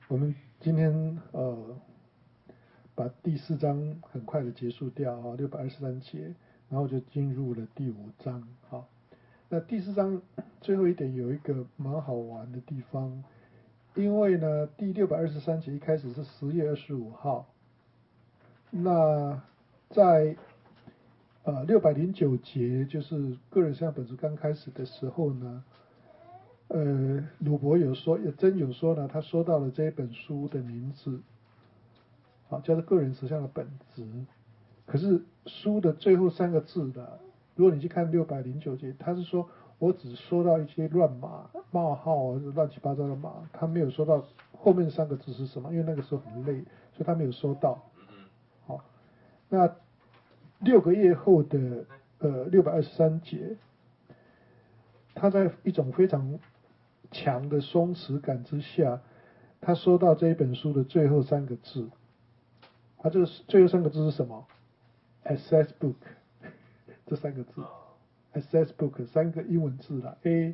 我们今天把第4章很快的结束掉啊，623节，然后就进入了第5章。好，那第4章最后一点有一个蛮好玩的地方，因为呢第623节一开始是10月25号，那在609节就是个人实相本质刚开始的时候呢，鲁伯有说，真有说呢，他说到了这一本书的名字，好，叫做个人实相的本质。可是书的最后3个字的，如果你去看609节，他是说我只说到一些乱码、冒号、乱七八糟的码，他没有说到后面3个字是什么，因为那个时候很累，所以他没有说到。好，那6个月后的623节，他在一种非常强的松弛感之下，他说到这一本书的最后3个字，他这个最后3个字是什么 ？Access Book 这3个字 ，Access Book 3个英文字啦 ，A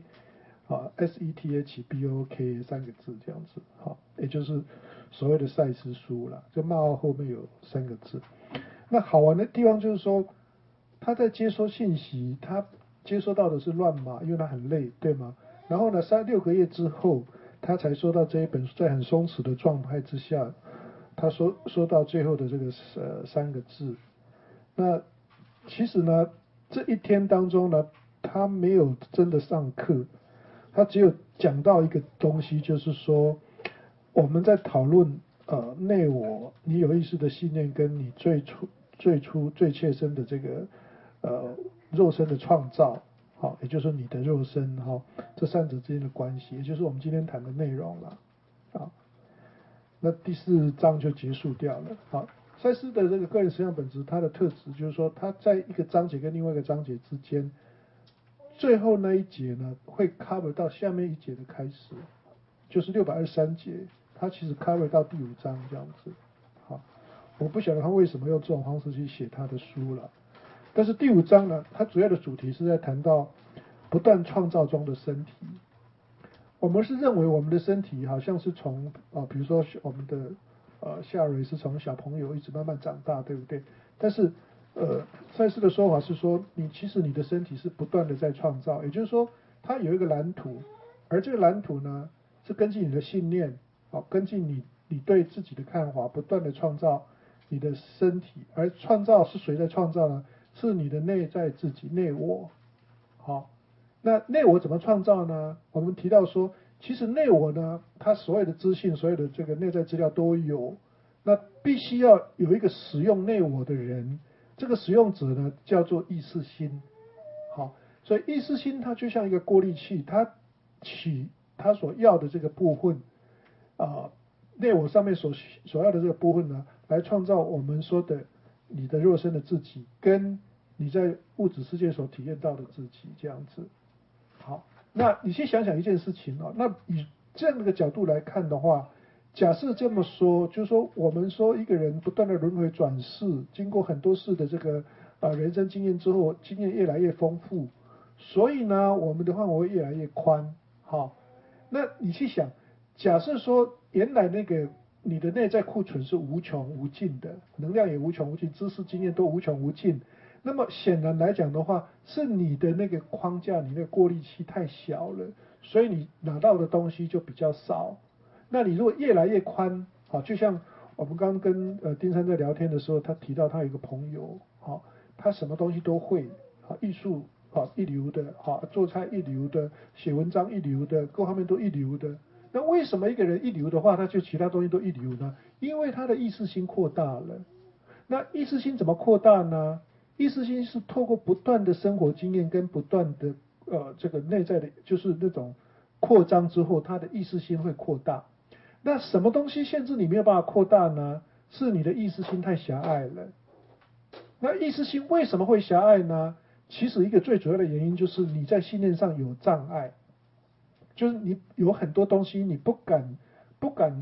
SETHBOOK 3个字这样子，好，也就是所谓的赛斯书啦，就冒号后面有3个字。那好玩的地方就是说，他在接收信息，他接收到的是乱码，因为他很累，对吗？然后呢，6个月之后，他才收到这一本书，在很松弛的状态之下，他说到最后的这个3个字。那其实呢，这一天当中呢，他没有真的上课，他只有讲到一个东西，就是说我们在讨论内我，你有意识的信念跟你最初最切身的这个肉身的创造，好，也就是你的肉身哈，这3者之间的关系，也就是我们今天谈的内容了，啊，那第4章就结束掉了。好，赛斯的这个个人实相本质，它的特质就是说，它在一个章节跟另外一个章节之间，最后那一节呢，会 cover 到下面一节的开始，就是623节，它其实 cover 到第5章这样子。好，我不晓得他为什么用这种方式去写他的书了。但是第5章呢，它主要的主题是在谈到不断创造中的身体。我们是认为我们的身体好像是从比如说我们的夏蕊是从小朋友一直慢慢长大，对不对？但是赛斯的说法是说，其实你的身体是不断的在创造，也就是说，它有一个蓝图，而这个蓝图呢，是根据你的信念，根据你对自己的看法，不断的创造你的身体，而创造是谁在创造呢？是你的内在自己，内我。好，那内我怎么创造呢？我们提到说，其实内我呢，它所有的资讯，所有的这个内在资料都有，那必须要有一个使用内我的人，这个使用者呢叫做意识心。好，所以意识心它就像一个过滤器，它取它所要的这个部分内我上面所要的这个部分呢，来创造我们说的你的肉身的自己，跟你在物质世界所体验到的自己这样子。好，那你去想想一件事情那以这样的一个角度来看的话，假设这么说，就是说我们说一个人不断的轮回转世，经过很多世的这个人生经验之后，经验越来越丰富，所以呢，我们的范围越来越宽。好，那你去想，假设说原来那个你的内在库存是无穷无尽的，能量也无穷无尽，知识经验都无穷无尽。那么显然来讲的话，是你的那个框架，你那个过滤器太小了，所以你拿到的东西就比较少。那你如果越来越宽，好，就像我们刚刚跟丁山在聊天的时候，他提到他有一个朋友，好，他什么东西都会，好，艺术一流的，好，做菜一流的，写文章一流的，各方面都一流的。那为什么一个人一流的话，他就其他东西都一流呢？因为他的意识心扩大了。那意识心怎么扩大呢？意识心是透过不断的生活经验跟不断的这个内在的，就是那种扩张之后，他的意识心会扩大。那什么东西限制你没有办法扩大呢？是你的意识心太狭隘了。那意识心为什么会狭隘呢？其实一个最主要的原因就是你在信念上有障碍，就是你有很多东西你不敢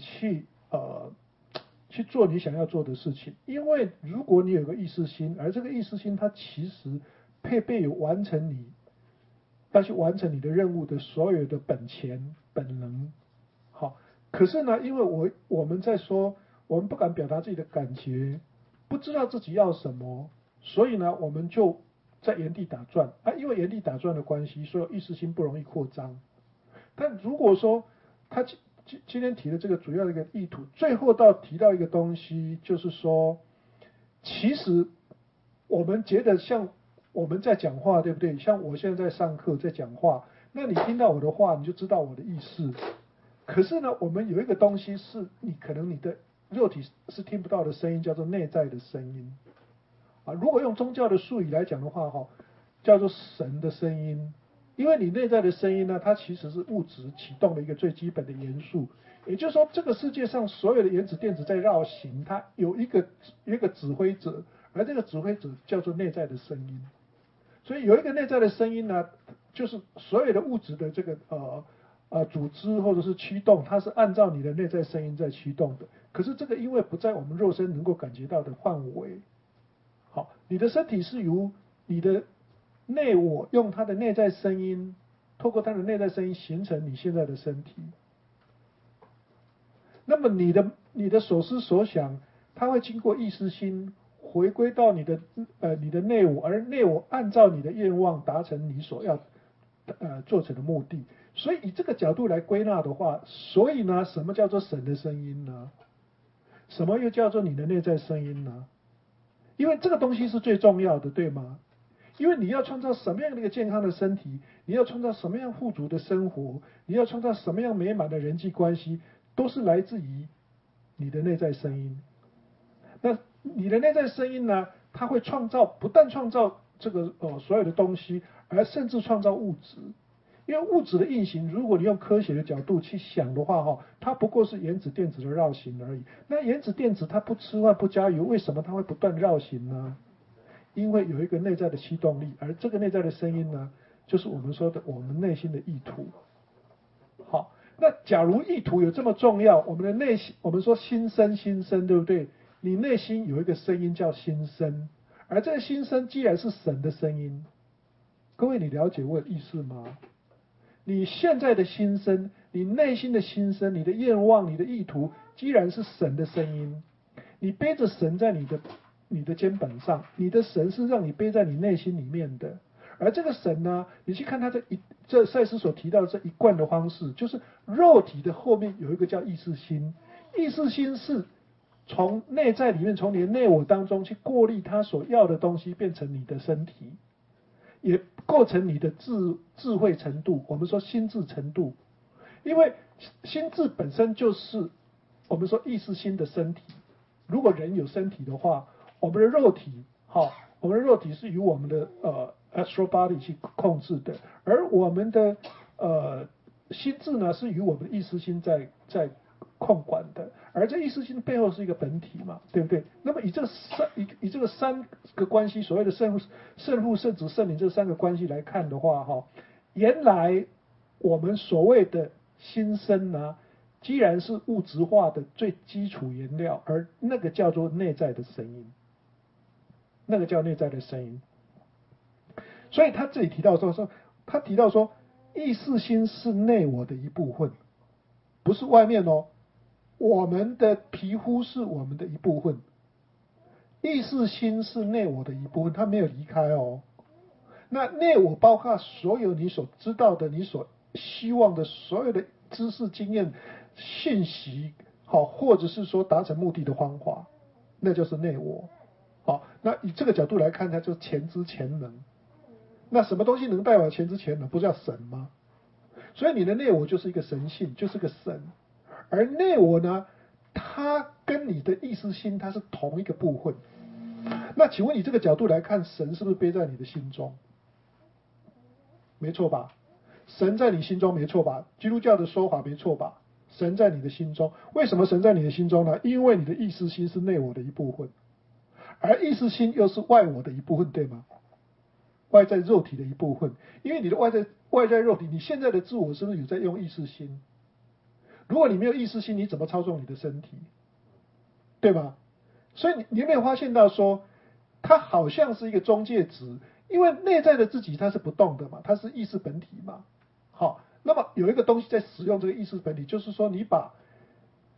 去做你想要做的事情，因为如果你有个意识心，而这个意识心它其实配备有要去完成你的任务的所有的本钱本能。好， 可是呢，因为我们在说，我们不敢表达自己的感觉，不知道自己要什么，所以呢，我们就在原地打转啊。因为原地打转的关系，所以意识心不容易扩张。但如果说他今天提的这个主要的一个意图，最后提到一个东西，就是说，其实我们觉得像我们在讲话，对不对？像我现在在上课在讲话，那你听到我的话，你就知道我的意思。可是呢，我们有一个东西是可能你的肉体是听不到的声音，叫做内在的声音啊。如果用宗教的术语来讲的话，叫做神的声音。因为你内在的声音呢，它其实是物质启动的一个最基本的元素。也就是说，这个世界上所有的原子电子在绕行，它有一个指挥者，而这个指挥者叫做内在的声音。所以有一个内在的声音呢，就是所有的物质的这个组织或者是驱动，它是按照你的内在声音在驱动的。可是这个因为不在我们肉身能够感觉到的范围。好，你的身体是由你的内我用它的内在声音，透过它的内在声音形成你现在的身体。那么你的所思所想，它会经过意识心回归到你的内我，而内我按照你的愿望达成你所要做成的目的。所以以这个角度来归纳的话，所以呢，什么叫做神的声音呢？什么又叫做你的内在声音呢？因为这个东西是最重要的，对吗？因为你要创造什么样的一个健康的身体，你要创造什么样富足的生活，你要创造什么样美满的人际关系，都是来自于你的内在声音。那你的内在声音呢，它会不但创造这个所有的东西，而甚至创造物质。因为物质的运行，如果你用科学的角度去想的话，它不过是原子电子的绕行而已。那原子电子它不吃饭不加油，为什么它会不断绕行呢？因为有一个内在的驱动力，而这个内在的声音呢，就是我们说的我们内心的意图。好，那假如意图有这么重要，我们的内心，我们说心声，对不对？你内心有一个声音叫心声，而这个心声既然是神的声音，各位你了解我的意思吗？你现在的心声，你内心的心声，你的愿望，你的意图，既然是神的声音，你背着神在你的肩膀上，你的神是让你背在你内心里面的。而这个神呢，你去看他这赛斯所提到的这一贯的方式，就是肉体的后面有一个叫意识心，意识心是从内在里面，从你的内我当中去过滤他所要的东西，变成你的身体。也构成你的智慧程度，我们说心智程度，因为心智本身就是我们说意识心的身体。如果人有身体的话，我们的肉体，我们的肉体是由我们的astral body 去控制的，而我们的心智呢，是由我们的意识心在控管的，而这意识心背后是一个本体嘛，对不对？那么以这三个关系，所谓的圣父、圣子、圣灵这三个关系来看的话，原来我们所谓的心声呢，既然是物质化的最基础原料，而那个叫做内在的声音，那个叫内在的声音。所以他这里提到说，意识心是内我的一部分，不是外面哦。我们的皮肤是我们的一部分，意识心是内我的一部分，它没有离开哦。那内我包括所有你所知道的、你所希望的所有的知识、经验、信息，或者是说达成目的的方法，那就是内我。好，那以这个角度来看，它就是前知前能。那什么东西能代表前知前能？不是叫神吗？所以你的内我就是一个神性，就是个神。而内我呢，它跟你的意识心它是同一个部分。那请问你这个角度来看，神是不是背在你的心中？没错吧？神在你心中没错吧？基督教的说法没错吧？神在你的心中，为什么神在你的心中呢？因为你的意识心是内我的一部分，而意识心又是外我的一部分，对吗？外在肉体的一部分，因为你的外在肉体，你现在的自我是不是有在用意识心？如果你没有意识心，你怎么操纵你的身体？对吗？所以你有没有发现到说，它好像是一个中介值，因为内在的自己它是不动的嘛，它是意识本体嘛。好，那么有一个东西在使用这个意识本体，就是说你把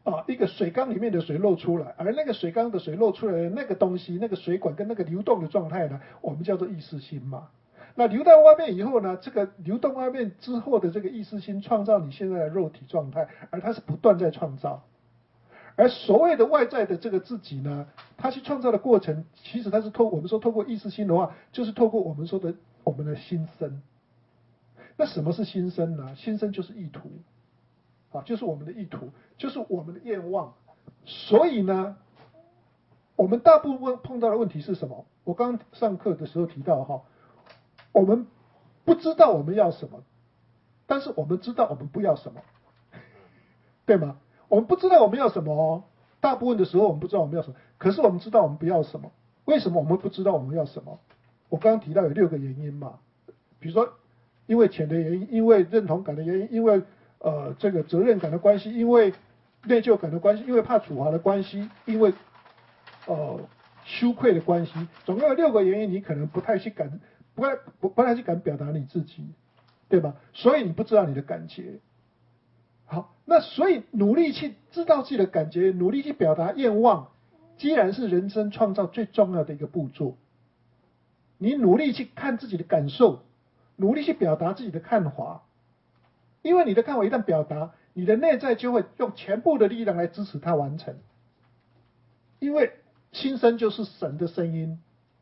一个水缸里面的水漏出来，而那个水缸的水漏出来的那个东西，那个水管跟那个流动的状态呢，我们叫做意识心嘛。那流到外面以后呢，这个流动外面之后的这个意识心创造你现在的肉体状态，而它是不断在创造。而所谓的外在的这个自己呢，它去创造的过程，其实它是我们说透过意识心的话，就是透过我们说的我们的心声。那什么是心声呢？心声就是意图，就是我们的意图，就是我们的愿望。所以呢，我们大部分碰到的问题是什么？我刚上课的时候提到我们不知道我们要什么，但是我们知道我们不要什么，对吗？我们不知道我们要什么大部分的时候我们不知道我们要什么，可是我们知道我们不要什么。为什么我们不知道我们要什么？我刚刚提到有6个原因嘛，比如说因为钱的原因，因为认同感的原因，因为这个责任感的关系，因为内疚感的关系，因为怕处罚的关系，因为羞愧的关系，总共有6个原因，你可能不太去敢表达你自己，对吧？所以你不知道你的感觉。好，那所以努力去知道自己的感觉，努力去表达愿望，既然是人生创造最重要的一个步骤。你努力去看自己的感受，努力去表达自己的看法，因为你的看法一旦表达，你的内在就会用全部的力量来支持它完成。因为心声就是神的声音。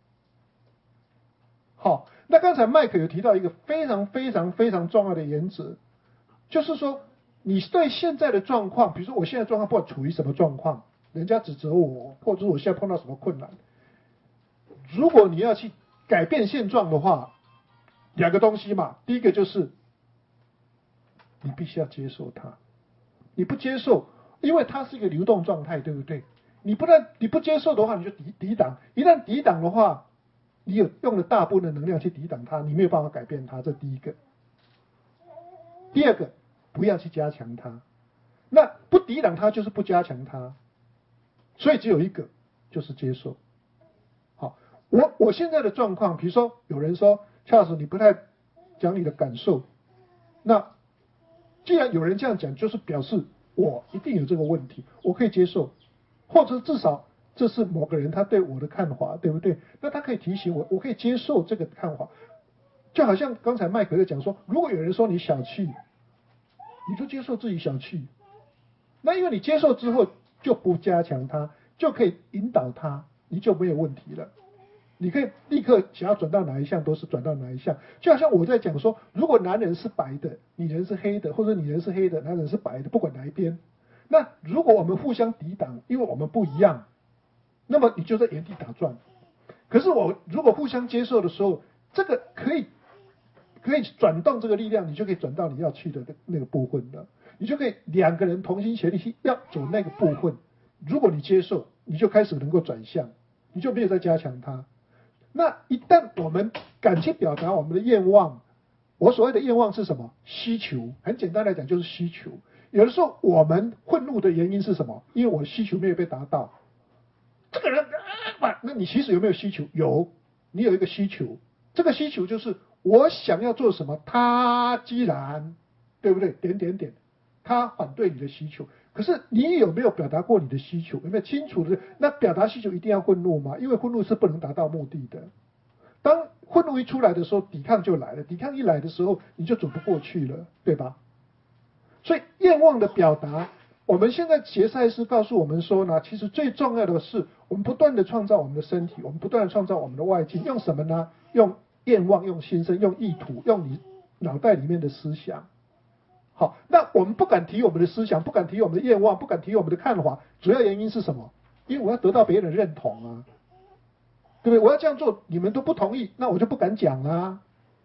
好，那刚才麦克有提到一个非常非常非常重要的原则，就是说你对现在的状况，比如说我现在状况不管处于什么状况，人家指责我，或者我现在碰到什么困难，如果你要去改变现状的话，2个东西嘛，第一个就是你必须要接受它，你不接受，因为它是一个流动状态，对不对？你不接受的话，你就抵挡，一旦抵挡的话，你有用了大部分的能量去抵挡它，你没有办法改变它，这第一个。第二个，不要去加强它，那不抵挡它就是不加强它，所以只有一个，就是接受。好，我现在的状况，比如说有人说Charles你不太讲你的感受，那既然有人这样讲，就是表示我一定有这个问题，我可以接受，或者至少这是某个人他对我的看法，对不对？那他可以提醒我，我可以接受这个看法。就好像刚才麦克在讲说，如果有人说你小气，你就接受自己小气，那因为你接受之后就不加强它，就可以引导它，你就没有问题了。你可以立刻想要转到哪一项都是转到哪一项。就好像我在讲说，如果男人是白的，女人是黑的，或者女人是黑的，男人是白的，不管哪一边，那如果我们互相抵挡，因为我们不一样，那么你就在原地打转。可是我如果互相接受的时候，这个可以转动这个力量，你就可以转到你要去的那个部分了。你就可以2个人同心协力去要走那个部分。如果你接受，你就开始能够转向，你就没有再加强它。那一旦我们敢去表达我们的愿望，我所谓的愿望是什么？需求。很简单来讲就是需求。有的时候我们愤怒的原因是什么？因为我的需求没有被达到。这个人那你其实有没有需求？有，你有一个需求。这个需求就是我想要做什么，他既然对不对？他反对你的需求，可是你有没有表达过你的需求？有没有清楚的？那表达需求一定要愤怒吗？因为愤怒是不能达到目的的。当愤怒一出来的时候，抵抗就来了。抵抗一来的时候，你就走不过去了，对吧？所以愿望的表达，我们现在杰赛斯告诉我们说呢，其实最重要的是，我们不断的创造我们的身体，我们不断的创造我们的外境，用什么呢？用愿望，用心声，用意图，用你脑袋里面的思想。好，那我们不敢提我们的思想，不敢提我们的愿望，不敢提我们的看法，主要原因是什么？因为我要得到别人认同啊，对不对？我要这样做，你们都不同意，那我就不敢讲啊。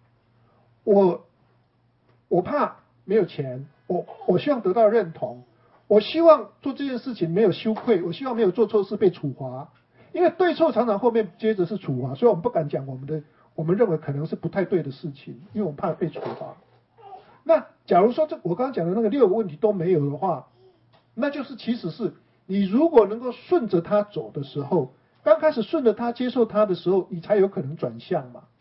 我怕没有钱，我希望得到认同，我希望做这件事情没有羞愧，我希望没有做错事被处罚，因为对错常常后面接着是处罚，所以我们不敢讲我们认为可能是不太对的事情，因为我们怕被处罚。那假如说我刚刚讲的那个6个问题都没有的话，那就是其实是你如果能够顺着它走的时候，刚开始顺着它接受它的时候，你才有可能转向嘛。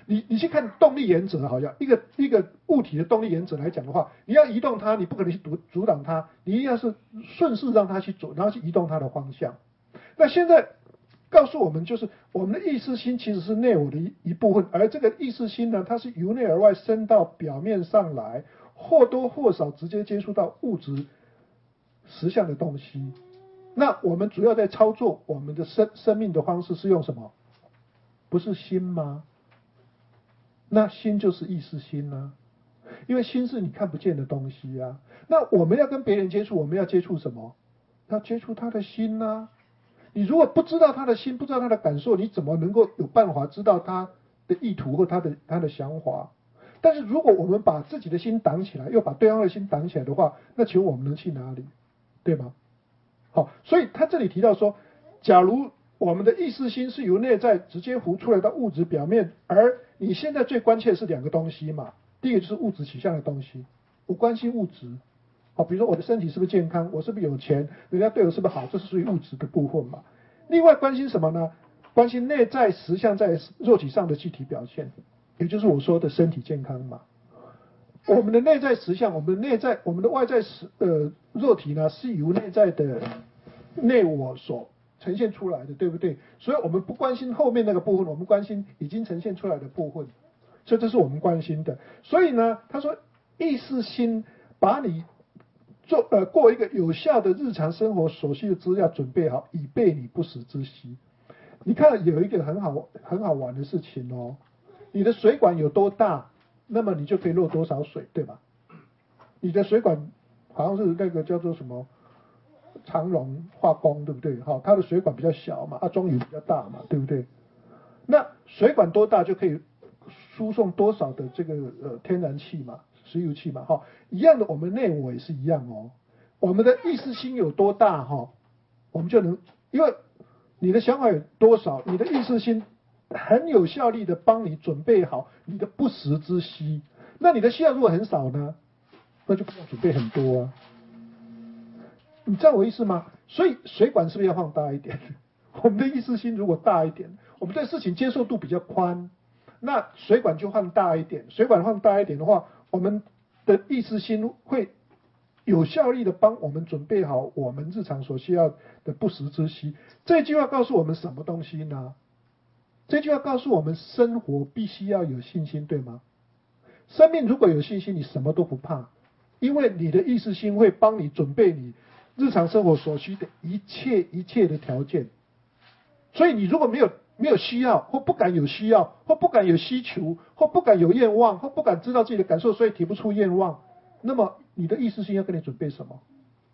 你去看动力原则，好像一个物体的动力原则来讲的话，你要移动它，你不可能去阻挡它，你一定要是顺势让它去走，然后去移动它的方向。那现在告诉我们，就是我们的意识心其实是内我的一部分，而这个意识心呢，它是由内而外升到表面上来，或多或少直接接触到物质实相的东西。那我们主要在操作我们的生命的方式是用什么？不是心吗？那心就是意识心啊，因为心是你看不见的东西啊。那我们要跟别人接触，我们要接触什么？要接触他的心啊。你如果不知道他的心，不知道他的感受，你怎么能够有办法知道他的意图或他的想法？但是如果我们把自己的心挡起来，又把对方的心挡起来的话，那请问我们能去哪里？对吗？好，所以他这里提到说，假如我们的意识心是由内在直接浮出来到物质表面，而你现在最关切的是两个东西嘛，第一个就是物质取向的东西，我关心物质。好，比如说我的身体是不是健康，我是不是有钱，人家对我是不是好，这是属于物质的部分嘛。另外关心什么呢？关心内在实相在肉体上的具体表现，也就是我说的身体健康嘛。我们的内在实相，我们的外在肉体呢，是由内在的内我所呈现出来的，对不对？所以我们不关心后面那个部分，我们关心已经呈现出来的部分，所以这是我们关心的。所以呢，他说意识心把你过一个有效的日常生活所需的资料准备好，以备你不时之需。你看有一个很好玩的事情哦，你的水管有多大，那么你就可以漏多少水，对吧？你的水管好像是那个叫做什么长荣化工，对不对？好，它的水管比较小嘛，中油比较大嘛，对不对？那水管多大就可以输送多少的这个天然气嘛，石油气嘛，哈，一样的，我们内我也是一样哦。我们的意识心有多大哈，我们就能，因为你的想法有多少，你的意识心很有效力的帮你准备好你的不时之需。那你的需要如果很少呢，那就不用准备很多啊。你知道我意思吗？所以水管是不是要放大一点？我们的意识心如果大一点，我们对事情接受度比较宽，那水管就放大一点。水管放大一点的话，我们的意识心会有效力的帮我们准备好我们日常所需要的不时之需。这句话告诉我们什么东西呢？这句话告诉我们，生活必须要有信心，对吗？生命如果有信心，你什么都不怕，因为你的意识心会帮你准备你日常生活所需的一切的条件。所以你如果没有需要，或不敢有需要，或不敢有需求，或不敢有愿望，或不敢知道自己的感受，所以提不出愿望，那么你的意识心要跟你准备什么？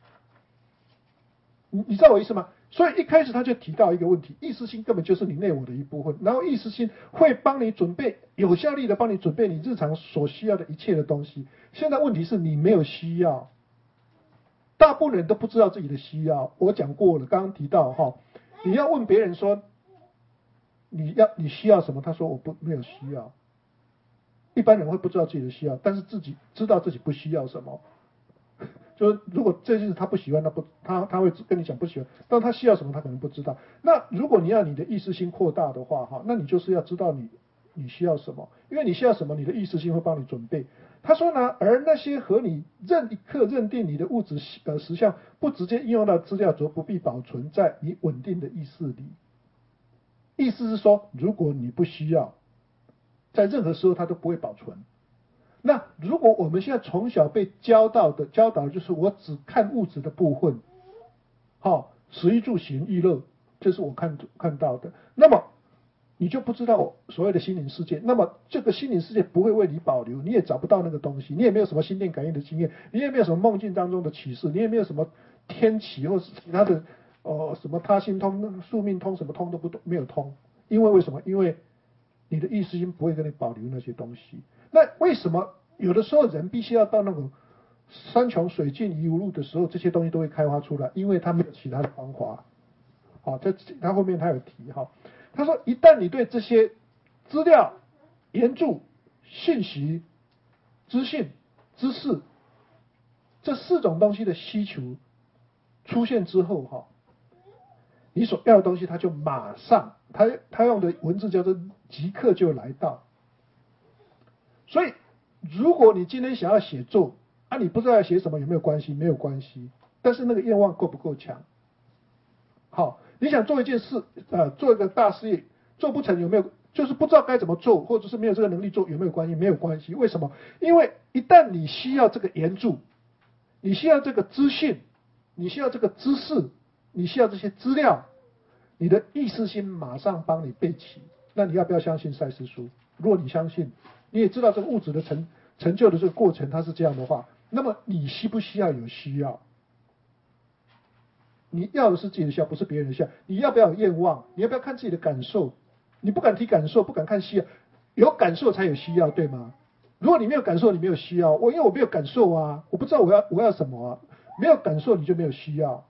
你知道我意思吗？所以一开始他就提到一个问题，意识心根本就是你内我的一部分，然后意识心会帮你准备，有效力的帮你准备你日常所需要的一切的东西。现在问题是你没有需要，大部分人都不知道自己的需要。我讲过了，刚刚提到哈，你要问别人说你需要什么，他说我没有需要。一般人会不知道自己的需要，但是自己知道自己不需要什么。就是如果这件事他不喜欢，他会跟你讲不喜欢，但他需要什么他可能不知道。那如果你要你的意识心扩大的话，哈，那你就是要知道你需要什么，因为你需要什么，你的意识心会帮你准备。他说呢，而那些和你一刻认定你的物质实相不直接应用到资料，则不必保存在你稳定的意识里。意思是说，如果你不需要，在任何时候它都不会保存。那如果我们现在从小被教导的就是我只看物质的部分，好，食衣住行娱乐，这是我看到的，那么你就不知道所谓的心灵世界，那么这个心灵世界不会为你保留，你也找不到那个东西，你也没有什么心电感应的经验，你也没有什么梦境当中的启示，你也没有什么天启或是其他的什么他心通、宿命通，什么通都没有通，因为什么？因为你的意识心不会跟你保留那些东西。那为什么有的时候人必须要到那种山穷水尽疑无路的时候，这些东西都会开发出来？因为他没有其他的方法。好，他后面他有提哈，他说一旦你对这些资料、援助、信息、资讯、知识这4种东西的需求出现之后哈，你所要的东西他就马上，他用的文字叫做即刻就来到。 所以，如果你今天想要写作啊，你不知道要写什么，有没有关系？没有关系，但是那个愿望够不够强？好，你想做一件事，做一个大事业，做不成有没有？就是不知道该怎么做，或者是没有这个能力做，有没有关系？没有关系。为什么？因为一旦你需要这个援助，你需要这个资讯，你需要这个知识，你需要这些资料，你的意识心马上帮你备齐。那你要不要相信赛斯书？如果你相信，你也知道这个物质的成就的这个过程它是这样的话，那么你需不需要有需要？你要的是自己的需要，不是别人的需要。你要不要有愿望？你要不要看自己的感受？你不敢提感受，不敢看需要，有感受才有需要，对吗？如果你没有感受，你没有需要。因为我没有感受啊，我不知道我要什么啊。没有感受你就没有需要。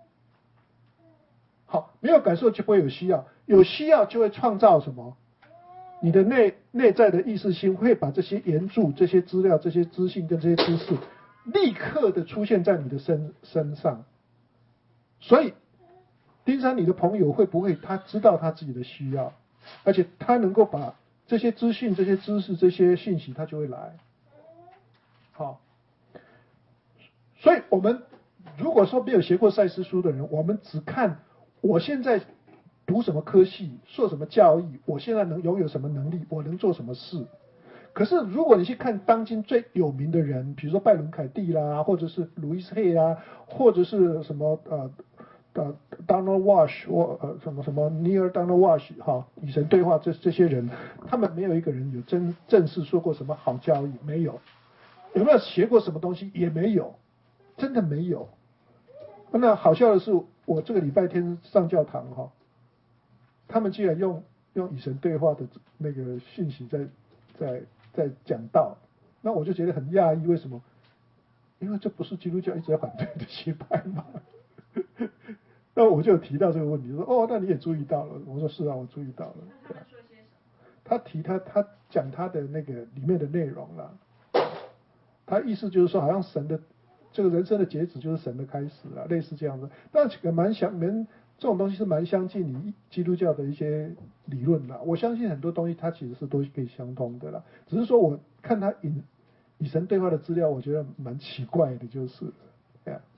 好，没有感受就不会有需要，有需要就会创造什么？你的内在的意识心会把这些援助、这些资料、这些资讯跟这些知识，立刻的出现在你的身上。所以，丁山，你的朋友会不会他知道他自己的需要，而且他能够把这些资讯、这些知识、这些信息，他就会来。好，所以我们如果说没有学过赛斯书的人，我们只看我现在读什么科系，受什么教育，我现在能拥有什么能力，我能做什么事。可是如果你去看当今最有名的人，比如说拜伦凯蒂啦，或者是路易斯黑啊，或者是什么Donald Walsh 或什么 Neil Donald Walsh 与神对话这些人，他们没有一个人有正式说过什么好教育，没有。有没有学过什么东西？也没有，真的没有。那好笑的是，我这个礼拜天上教堂他们居然用与神对话的那个讯息在讲道，那我就觉得很讶异，为什么？因为这不是基督教一直在反对的学派吗？那我就有提到这个问题，说那你也注意到了？我说是啊，我注意到了。他提他讲他的那个里面的内容啦，他意思就是说，好像神的这个人生的截止就是神的开始啊，类似这样子。但这个这种东西是蛮相近你基督教的一些理论啦。我相信很多东西它其实是都可以相通的啦，只是说我看他与神对话的资料，我觉得蛮奇怪的，就是这样。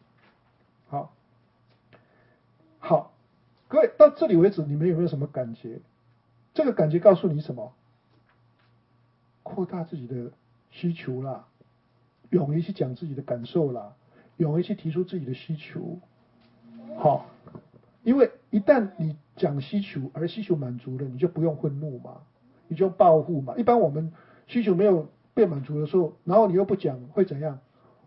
好，各位到这里为止，你们有没有什么感觉？这个感觉告诉你什么？扩大自己的需求啦，勇于去讲自己的感受啦，勇于去提出自己的需求。好，因为一旦你讲需求，而需求满足了，你就不用愤怒嘛，你就报复嘛。一般我们需求没有被满足的时候，然后你又不讲，会怎样？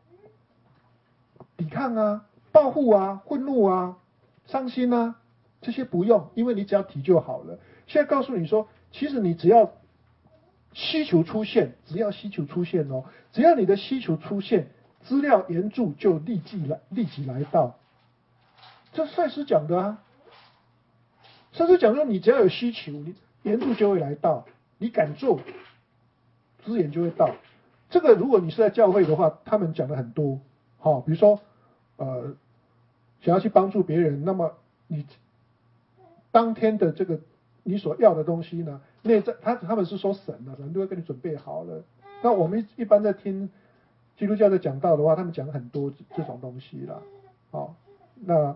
抵抗啊，报复啊，愤怒啊，伤心啊，这些不用，因为你只要提就好了。现在告诉你说，其实你只要需求出现，只要需求出现只要你的需求出现，资料援助就立即来到。这赛斯讲的啊，赛斯讲说你只要有需求，你援助就会来到，你敢做，资源就会到。这个如果你是在教会的话，他们讲的很多，比如说想要去帮助别人，那么你当天的这个你所要的东西呢，内在他们是说神都会给你准备好了。那我们一般在听基督教的讲道的话，他们讲很多这种东西啦。那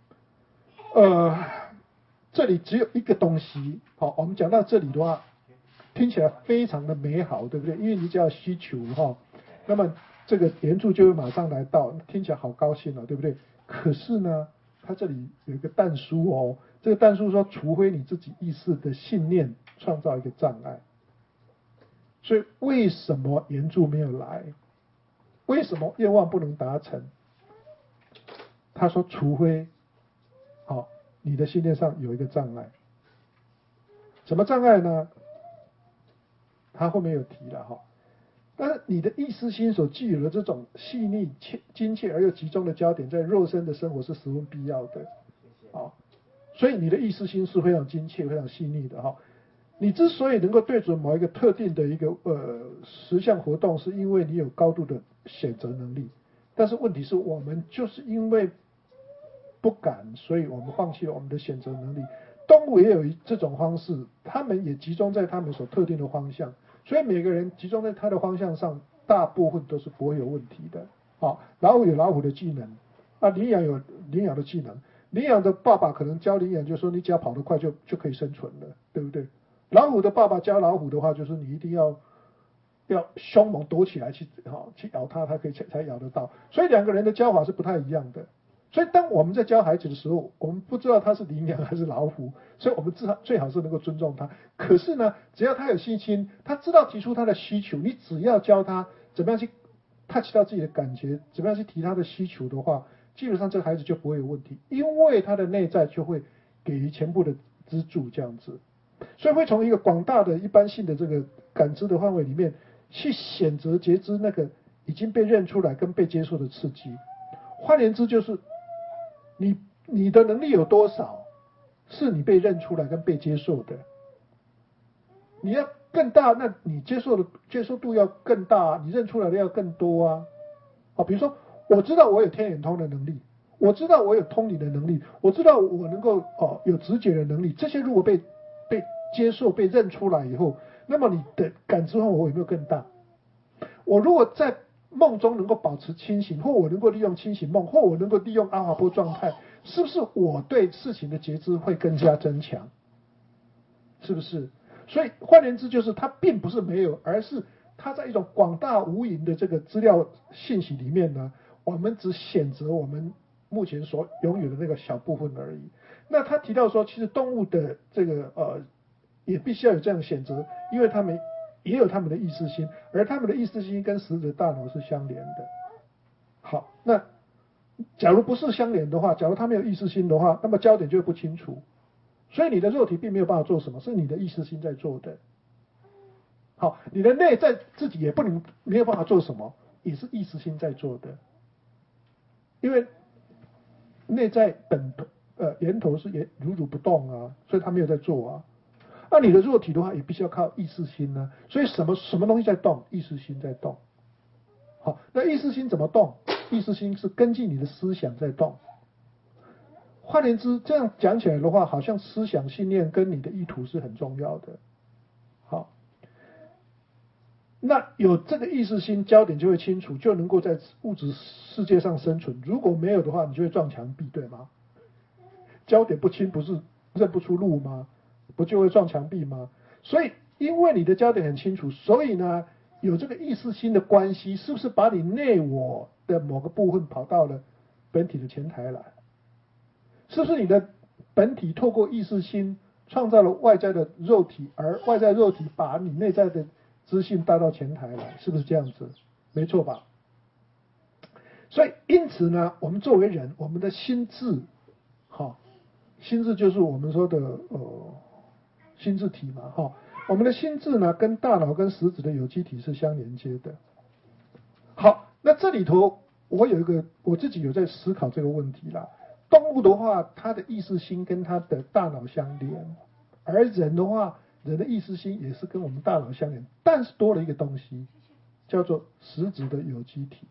这里只有一个东西，我们讲到这里的话，听起来非常的美好，对不对？因为你只要需求那么这个援助就会马上来到，听起来好高兴对不对？可是呢，它这里有一个但书这个但书说，除非你自己意识的信念创造一个障碍。所以为什么援助没有来？为什么愿望不能达成？他说，除非你的信念上有一个障碍。什么障碍呢？他后面有提了但是你的意识心所具有的这种细腻、精切而又集中的焦点，在肉身的生活是十分必要的。所以你的意识心是非常精切、非常细腻的你之所以能够对准某一个特定的一个实相活动，是因为你有高度的选择能力。但是问题是我们就是因为不敢，所以我们放弃了我们的选择能力。动物也有这种方式，他们也集中在他们所特定的方向， 所以每个人集中在他的方向上，大部分都是不会有问题的。好，老虎有老虎的技能，啊，羚羊有羚羊的技能。羚羊的爸爸可能教羚羊，就说你只要跑得快就可以生存了，对不对？老虎的爸爸教老虎的话，就是你一定要凶猛躲起来去咬它，它可以才咬得到。所以两个人的教法是不太一样的。所以当我们在教孩子的时候，我们不知道他是羚羊还是老虎，所以我们最好是能够尊重他。可是呢，只要他有信心，他知道提出他的需求，你只要教他怎么样去 touch 到自己的感觉，怎么样去提他的需求的话，基本上这个孩子就不会有问题，因为他的内在就会给予全部的资助，这样子，所以会从一个广大的一般性的这个感知的范围里面，去选择觉知那个已经被认出来跟被接受的刺激。换言之，就是你的能力有多少，是你被认出来跟被接受的。你要更大，那你接受度要更大，你认出来的要更多啊。好，比如说，我知道我有天眼通的能力，我知道我有通灵的能力，我知道我能够有直觉的能力，这些如果被接受、被认出来以后，那么你的感知范围有没有更大？我如果在梦中能够保持清醒，或我能够利用清醒梦，或我能够利用阿法波状态，是不是我对事情的觉知会更加增强？是不是？所以换言之，就是它并不是没有，而是它在一种广大无垠的这个资料信息里面呢，我们只选择我们目前所拥有的那个小部分而已。那他提到说，其实动物的这个也必须要有这样的选择，因为他们也有他们的意识心，而他们的意识心跟实质大脑是相连的。好，那假如不是相连的话，假如他没有意识心的话，那么焦点就会不清楚。所以你的肉体并没有办法做什么，是你的意识心在做的。好，你的内在自己也没有办法做什么，也是意识心在做的。因为内在源头是如如不动啊，所以他没有在做啊。那你的肉体的话，也必须要靠意识心呢、所以什么东西在动？意识心在动。好，那意识心怎么动？意识心是根据你的思想在动。换言之，这样讲起来的话，好像思想信念跟你的意图是很重要的。好，那有这个意识心，焦点就会清楚，就能够在物质世界上生存。如果没有的话，你就会撞墙壁，对吗？焦点不清，不是认不出路吗？不就会撞墙壁吗？所以，因为你的焦点很清楚，所以呢，有这个意识心的关系，是不是把你内我的某个部分跑到了本体的前台来？是不是你的本体透过意识心创造了外在的肉体，而外在肉体把你内在的资讯带到前台来？是不是这样子？没错吧？所以因此呢，我们作为人，我们的心智，好，心智就是我们说的心智体嘛，哈，我们的心智呢，跟大脑跟实质的有机体是相连接的。好，那这里头我自己有在思考这个问题啦。动物的话，它的意识心跟它的大脑相连，而人的话，人的意识心也是跟我们大脑相连，但是多了一个东西，叫做实质的有机体。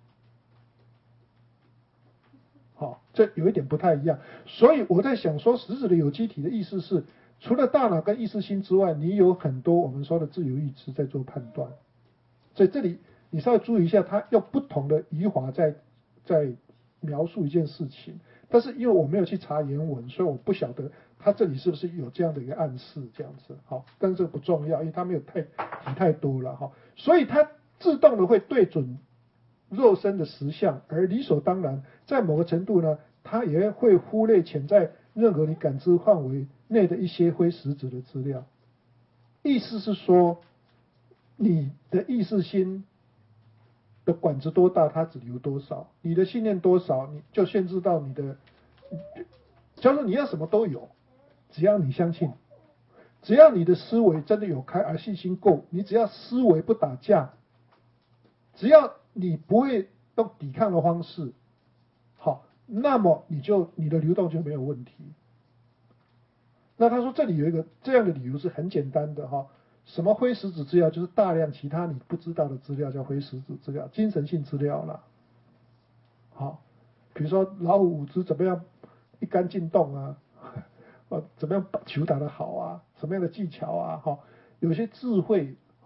好，这有一点不太一样，所以我在想说，实质的有机体的意思是，除了大脑跟意识心之外，你有很多我们说的自由意志在做判断。所以这里你稍微注意一下，它用不同的语法在描述一件事情。但是因为我没有去查原文，所以我不晓得他这里是不是有这样的一个暗示，这样子。好，但是这个不重要，因为他没有提太多了哈，所以它自动的会对准肉身的实相，而理所当然，在某个程度呢，它也会忽略潜在任何你感知范围内的一些非实质的资料。意思是说，你的意识心的管子多大，它只留多少；你的信念多少，你就限制到你的。假如你要什么都有，只要你相信，只要你的思维真的有开，而信心够，你只要思维不打架，只要你不会用抵抗的方式，好，那么你的流动就没有问题。那他说这里有一个这样的理由是很简单的哈。什么非实质资料？就是大量其他你不知道的资料叫非实质资料，精神性资料啦。好，比如说老虎伍兹怎么样一杆进洞啊，怎么样把球打得好啊，什么样的技巧啊，哈，有些智慧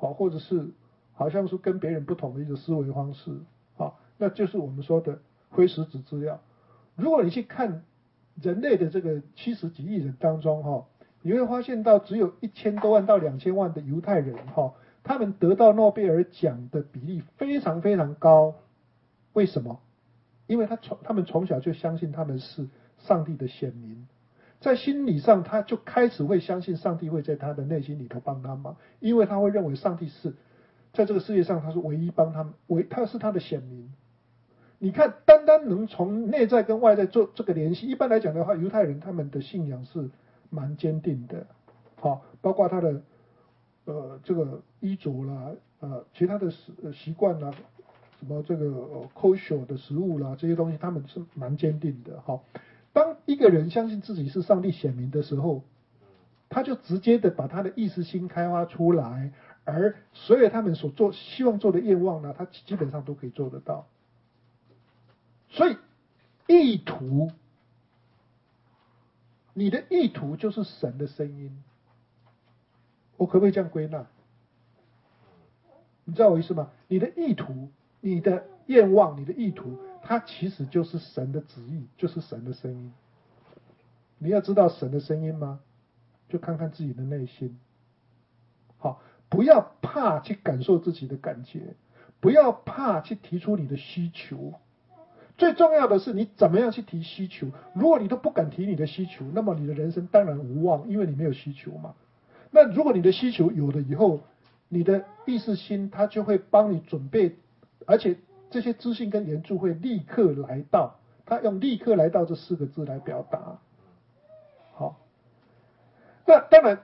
好，或者是好像是跟别人不同的一个思维方式，好，那就是我们说的非实质资料。如果你去看人类的这个70几亿人当中，哈，你会发现到只有1000多万到2000万的犹太人，哈，他们得到诺贝尔奖的比例非常非常高。为什么？因为他们从小就相信他们是上帝的选民，在心理上他就开始会相信上帝会在他的内心里头帮他忙，因为他会认为上帝是在这个世界上他是唯一帮他们，他是他的选民。你看，单单能从内在跟外在做这个联系，一般来讲的话，犹太人他们的信仰是蛮坚定的，好，包括他的这个衣着啦，其他的习惯啦，什么这个kosher 的食物啦，这些东西他们是蛮坚定的，好。当一个人相信自己是上帝选民的时候，他就直接的把他的意识心开发出来，而所有他们希望做的愿望呢，他基本上都可以做得到。所以意图，你的意图就是神的声音。我可不可以这样归纳？你知道我意思吗？你的意图、你的愿望、你的意图，它其实就是神的旨意，就是神的声音。你要知道神的声音吗？就看看自己的内心。好，不要怕去感受自己的感觉，不要怕去提出你的需求。最重要的是你怎么样去提需求。如果你都不敢提你的需求，那么你的人生当然无望，因为你没有需求嘛。那如果你的需求有了以后，你的意识心它就会帮你准备，而且这些资讯跟援助会立刻来到，它用立刻来到这4个字来表达。好，那当然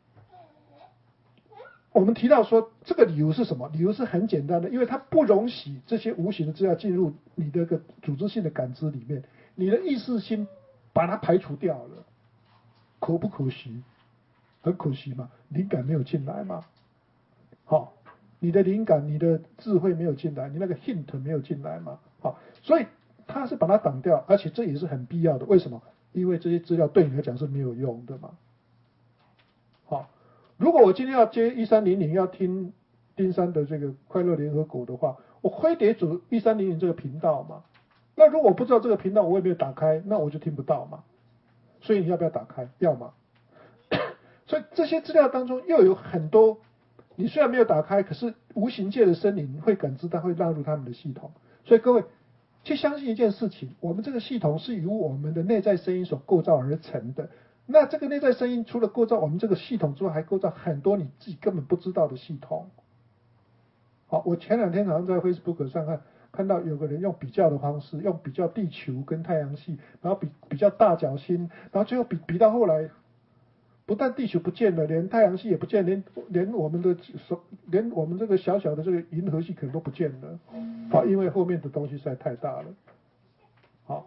我们提到说这个理由是什么？理由是很简单的，因为它不容许这些无形的资料进入你的个组织性的感知里面，你的意识心把它排除掉了，可不可惜？很可惜嘛，灵感没有进来嘛。好，你的灵感、你的智慧没有进来，你那个 hint 没有进来嘛。好，所以它是把它挡掉，而且这也是很必要的。为什么？因为这些资料对你来讲是没有用的嘛。好。如果我今天要接1300，要听丁山的这个快乐联合国的话，我非得走1300这个频道嘛。那如果我不知道这个频道，我也没有打开，那我就听不到嘛。所以你要不要打开？要嘛。所以这些资料当中又有很多，你虽然没有打开，可是无形界的生灵会感知到，会纳入他们的系统。所以各位去相信一件事情，我们这个系统是由我们的内在声音所构造而成的。那这个内在声音除了构造我们这个系统之外，还构造很多你自己根本不知道的系统。好，我前2天好像在 Facebook 上看到有个人用比较的方式，用比较地球跟太阳系，然后比较大角星，然后最后比到后来，不但地球不见了，连太阳系也不见，连我们这个小小的这个银河系可能都不见了。好，因为后面的东西实在太大了。好，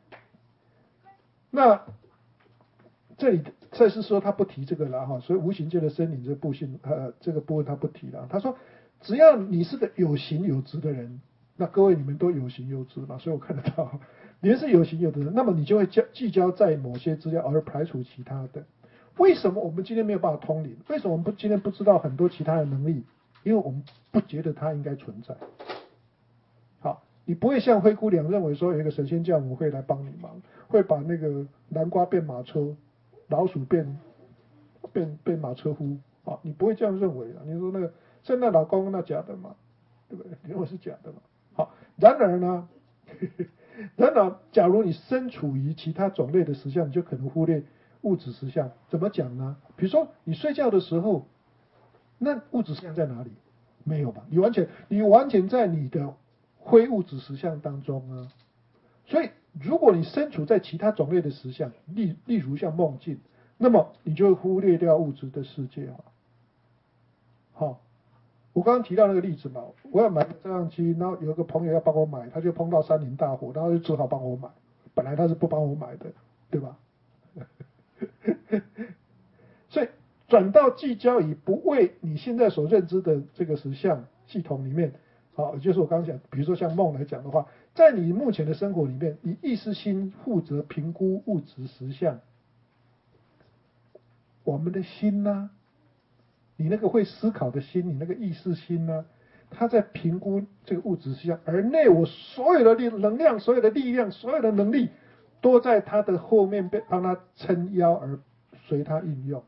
那这里赛斯说他不提这个了哈，所以无形界的生灵这部分他不提了。他说，只要你是个有形有质的人，那各位你们都有形有质嘛，所以我看得到，你是有形有质的，那么你就会聚焦在某些资料，而排除其他的。为什么我们今天没有办法通灵？为什么我们今天不知道很多其他的能力？因为我们不觉得它应该存在。好，你不会像灰姑娘认为说有一个神仙教母会来帮你忙，会把那个南瓜变马车，老鼠变马车夫啊，你不会这样认为的。你说那个圣诞老公公那假的嘛，对不对？你认为是假的嘛？好，然而呢，假如你身处于其他种类的实相，你就可能忽略物质实相。怎么讲呢？比如说你睡觉的时候，那物质实相在哪里？没有吧？你完全在你的非物质实相当中啊。所以如果你身处在其他种类的实相，例如像梦境，那么你就会忽略掉物质的世界嘛。好，我刚刚提到那个例子嘛，我要买个照相机，然后有个朋友要帮我买，他就碰到山林大火，然后就只好帮我买，本来他是不帮我买的，对吧？所以转到聚焦以不为你现在所认知的这个实相系统里面，好，就是我刚刚讲，比如说像梦来讲的话，在你目前的生活里面，你意识心负责评估物质实相，我们的心呢， 你那个会思考的心，你那个意识心呢，它在评估这个物质实相，而内我所有的能量、所有的力量、所有的能力，都在它的后面被帮它撑腰而随它运用。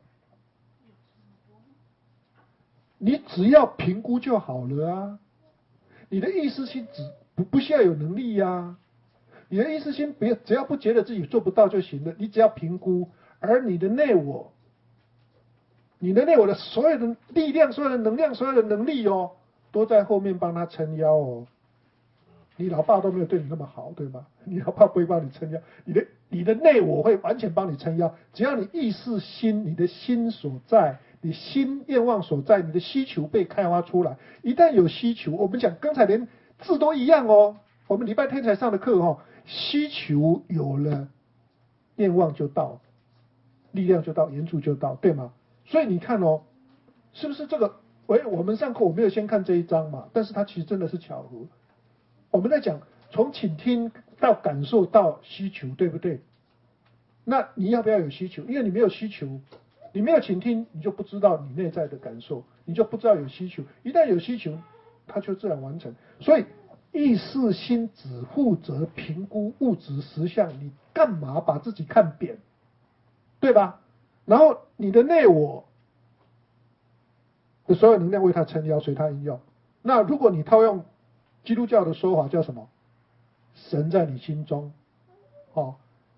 你只要评估就好了啊，你的意识心不需要有能力呀，你的意识心只要不觉得自己做不到就行了，你只要评估，而你的内我的所有的力量、所有的能量、所有的能力哦，都在后面帮他撑腰哦。你老爸都没有对你那么好，对吧？你老爸不会帮你撑腰，你的内我会完全帮你撑腰，只要你意识心，你的心所在，你心愿望所在，你的需求被开发出来。一旦有需求，我们讲刚才连字都一样哦。我们礼拜天才上的课哦，需求有了，愿望就到，力量就到，援助就到，对吗？所以你看哦，是不是这个？我们上课我没有先看这一章嘛，但是它其实真的是巧合。我们在讲从倾听到感受到需求，对不对？那你要不要有需求？因为你没有需求，你没有倾听，你就不知道你内在的感受，你就不知道有需求。一旦有需求，它就自然完成。所以意识心只负责评估物质实相，你干嘛把自己看扁？对吧？然后你的内我的所有能量为它撑腰，随它应用。那如果你套用基督教的说法叫什么？神在你心中，哦，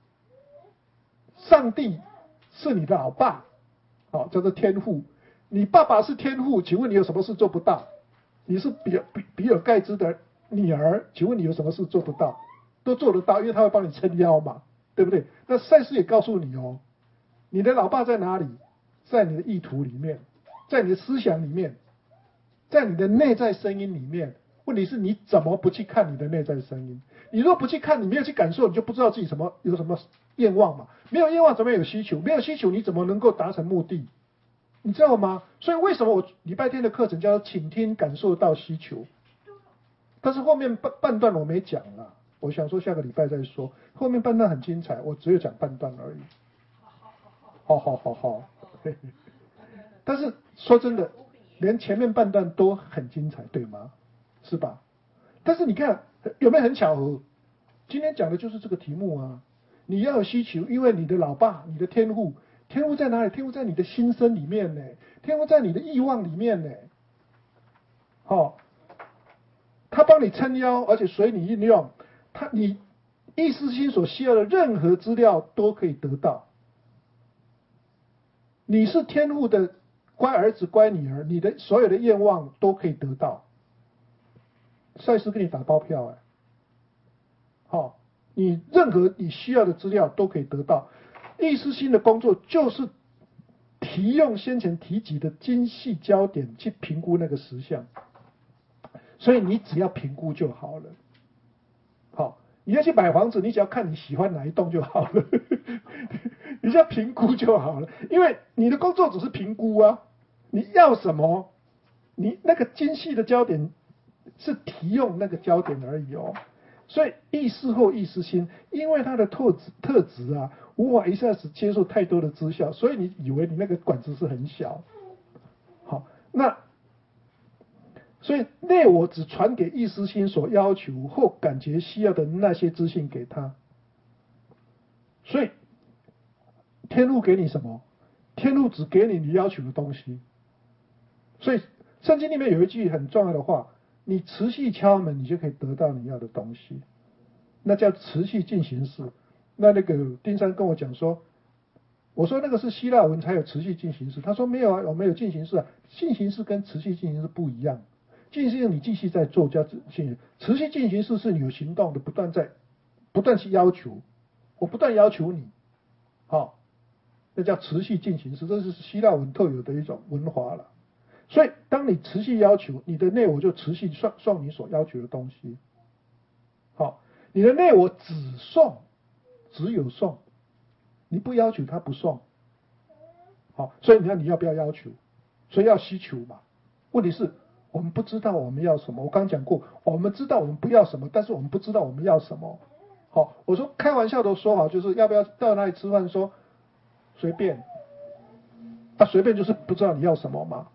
上帝是你的老爸，哦，叫做天父。你爸爸是天父，请问你有什么事做不到？你是比尔盖茨的女儿，请问你有什么事做不到？都做得到，因为他会帮你撑腰嘛，对不对？那赛斯也告诉你哦，你的老爸在哪里？在你的意图里面，在你的思想里面，在你的内在声音里面。问题是你怎么不去看你的内在声音？你若不去看，你没有去感受，你就不知道自己有什么愿望嘛。没有愿望怎么有需求？没有需求你怎么能够达成目的？你知道吗？所以为什么我礼拜天的课程叫做倾听感受到需求？但是后面半段我没讲了，我想说下个礼拜再说。后面半段很精彩，我只有讲半段而已。好。但是说真的，连前面半段都很精彩，对吗？是吧？但是你看有没有很巧合？今天讲的就是这个题目啊。你要有需求，因为你的老爸，你的天父在哪里？天父在你的心声里面呢，天父在你的欲望里面呢。哦，他帮你撑腰，而且随你运用，你意识心所需要的任何资料都可以得到。你是天父的乖儿子、乖女儿，你的所有的愿望都可以得到。赛斯给你打包票哎，好，你任何你需要的资料都可以得到。意识心的工作就是提用先前提及的精细焦点去评估那个实相，所以你只要评估就好了。好，你要去买房子，你只要看你喜欢哪一栋就好了，你只要评估就好了，因为你的工作只是评估啊，你要什么，你那个精细的焦点是提用那个焦点而已哦。所以意识或意识心，因为它的特质啊，无法一下子接受太多的知晓，所以你以为你那个管子是很小。好，所以内我只传给意识心所要求或感觉需要的那些资讯给他。所以天路给你什么？天路只给你要求的东西。所以圣经里面有一句很重要的话，你持续敲门，你就可以得到你要的东西，那叫持续进行式。那个丁山跟我讲说，我说那个是希腊文才有持续进行式，他说没有啊，我们有进行式啊，进行式跟持续进行式不一样。进行式你继续在做叫进行，持续进行式是你有行动的，不断去要求，我不断要求你，好，那叫持续进行式，这是希腊文特有的一种文化了。所以当你持续要求，你的内我就持续送你所要求的东西。好，你的内我只有送，你不要求他不送。好，所以你要不要要求？所以要需求嘛。问题是我们不知道我们要什么。我刚讲过，我们知道我们不要什么，但是我们不知道我们要什么。好，我说开玩笑的说法就是要不要到哪里吃饭，说随便，随便就是不知道你要什么嘛。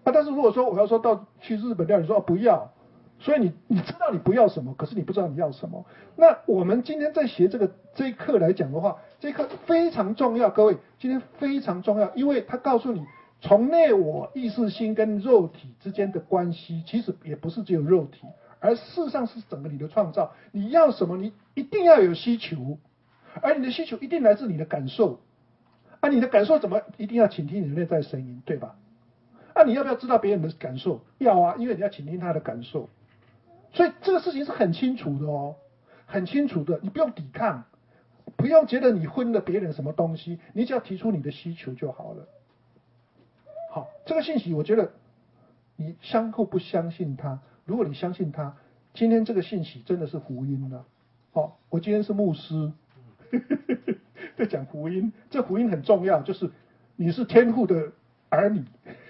啊，但是如果说我要说到去日本料理说不要，所以你知道你不要什么，可是你不知道你要什么。那我们今天在学这一课来讲的话，这一课非常重要，各位今天非常重要，因为它告诉你从内我意识心跟肉体之间的关系，其实也不是只有肉体，而事实上是整个你的创造。你要什么，你一定要有需求，而你的需求一定来自你的感受。啊，你的感受怎么一定要倾听你的内在声音，对吧？啊，你要不要知道别人的感受？要啊，因为你要倾听他的感受。所以这个事情是很清楚的哦，很清楚的，你不用抵抗，不用觉得你昏了别人什么东西，你只要提出你的需求就好了。好，这个信息我觉得你相或不相信它，如果你相信它，今天这个信息真的是福音了。好，我今天是牧师，在讲福音，这福音很重要，就是你是天父的儿女。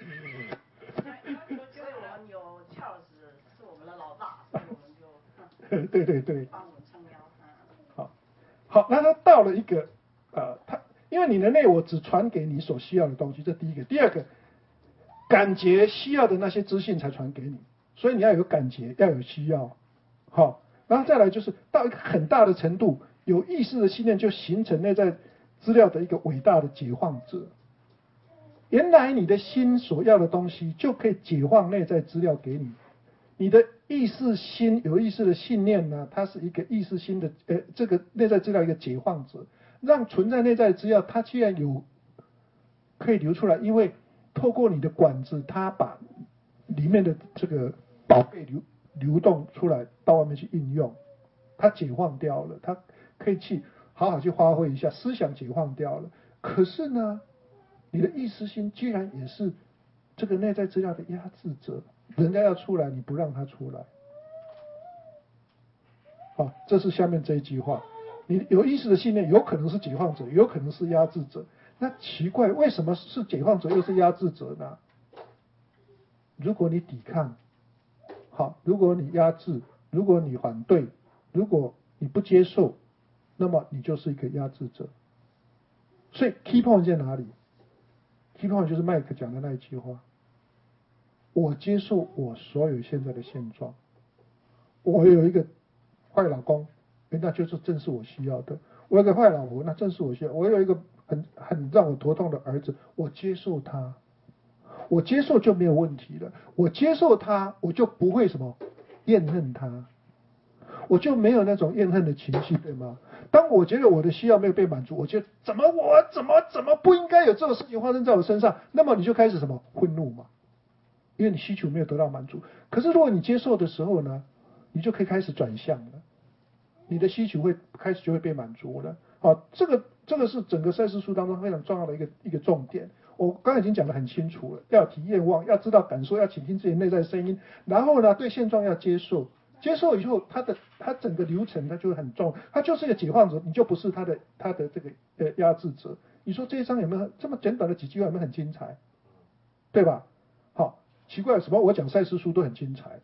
对对对，好，那他到了一个他因为你的内我只传给你所需要的东西，这第一个。第二个，感觉需要的那些资讯才传给你，所以你要有感觉，要有需要。好，然后再来就是到一个很大的程度，有意识的信念就形成内在资料的一个伟大的解放者。原来你的心所要的东西就可以解放内在资料给你。你的意识心有意识的信念呢，它是一个意识心的这个内在资料一个解放者，让存在内在的资料它既然有可以流出来，因为透过你的管子，它把里面的这个宝贝流动出来到外面去应用，它解放掉了，它可以去好好去发挥一下，思想解放掉了。可是呢，你的意识心居然也是这个内在资料的压制者。人家要出来，你不让他出来。好，这是下面这一句话。你有意识的信念有可能是解放者，有可能是压制者。那奇怪，为什么是解放者又是压制者呢？如果你抵抗，好，如果你压制，如果你反对，如果你不接受，那么你就是一个压制者。所以 key point 在哪里？ key point 就是麦克讲的那一句话。我接受我所有现在的现状。我有一个坏老公，那就是正是我需要的。我有一个坏老婆，那正是我需要。我有一个很让我头痛的儿子，我接受他，我接受就没有问题了。我接受他，我就不会什么怨恨他，我就没有那种怨恨的情绪，对吗？当我觉得我的需要没有被满足，我觉得怎么不应该有这种事情发生在我身上，那么你就开始什么愤怒嘛。因为你需求没有得到满足，可是如果你接受的时候呢，你就可以开始转向了，你的需求开始就会被满足了。好，这个是整个赛事书当中非常重要的一个重点。我刚才已经讲得很清楚了，要体验望，要知道感受，要倾听自己内在声音，然后呢，对现状要接受，接受以后，它整个流程它就会很重，它就是一个解放者，你就不是他的这个压制者。你说这一章有没有这么简短的几句话有没有很精彩？对吧？好。奇怪，什么？我讲赛事书都很精彩。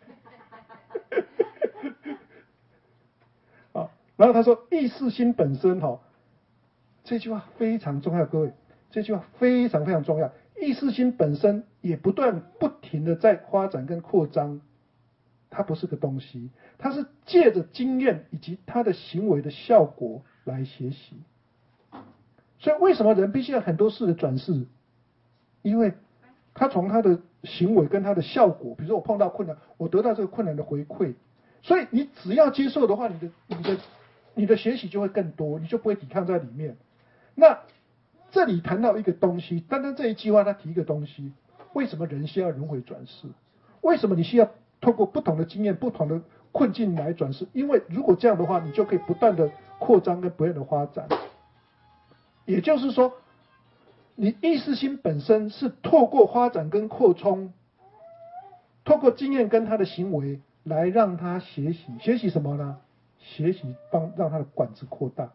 好，然后他说意识心本身这句话非常重要，各位，这句话非常非常重要。意识心本身也不停的在发展跟扩张，它不是个东西，它是借着经验以及它的行为的效果来学习。所以为什么人必须要很多事的转世？因为他从他的行为跟他的效果，比如说我碰到困难，我得到这个困难的回馈，所以你只要接受的话，你的学习就会更多，你就不会抵抗在里面。那这里谈到一个东西，单单这一句话他提一个东西，为什么人需要轮回转世？为什么你需要透过不同的经验、不同的困境来转世？因为如果这样的话，你就可以不断的扩张跟不断的发展。也就是说，你意识心本身是透过发展跟扩充，透过经验跟他的行为来让他学习，学习什么呢？学习让他的管子扩大，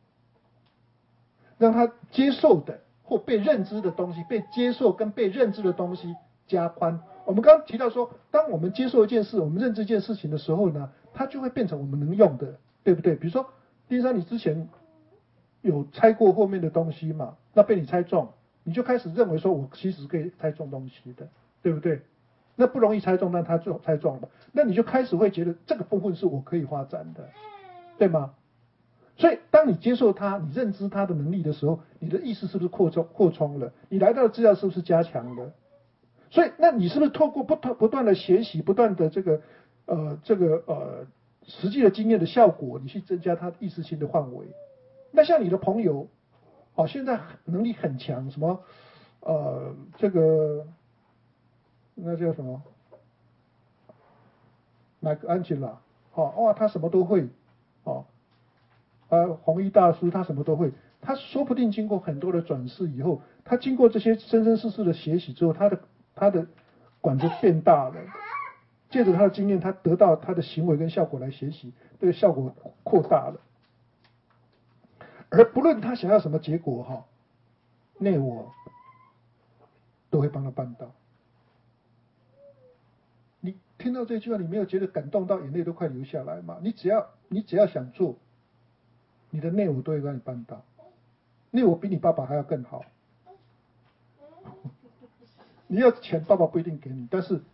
让他接受的或被认知的东西，被接受跟被认知的东西加宽。我们刚刚提到说，当我们接受一件事，我们认知一件事情的时候呢，它就会变成我们能用的，对不对？比如说，丁山，你之前有猜过后面的东西嘛？那被你猜中，你就开始认为说我其实可以猜中东西的。 对不对？那不容易猜中，但他猜中了，那你就开始会觉得这个部分是我可以发展的，对吗？所以当你接受它，你认知它的能力的时候，你的意识是不是扩充了？你来到的资料是不是加强了？所以，那你是不是透过不断的学习，不断的实际的经验的效果，你去增加他意识心的范围？那像你的朋友，现在能力很强，什么那叫什么Michelangelo，哇，他什么都会，哦，弘一大师他什么都会，他说不定经过很多的转世以后，他经过这些生生世世的学习之后，他的管子变大了，借着他的经验，他得到他的行为跟效果来学习，这个效果扩大了。而不论他想要什么结果，内我都会帮他办到。你听到这句话，你没有觉得感动到眼泪都快流下来吗？你只要想做，你的内我都会帮你办到。内我比你爸爸还要更好。你要钱，爸爸不一定给你，但是，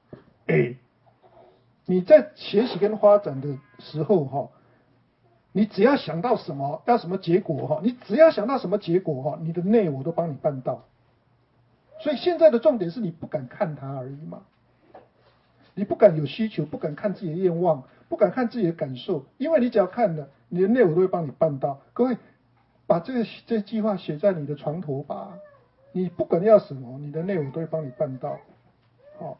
你在学习跟发展的时候，你只要想到什么要什么结果，你只要想到什么结果，你的内我都帮你办到。所以现在的重点是你不敢看它而已嘛。你不敢有需求，不敢看自己的愿望，不敢看自己的感受，因为你只要看了，你的内我都会帮你办到。各位，把这句话写在你的床头吧。你不管要什么，你的内我都会帮你办到。好，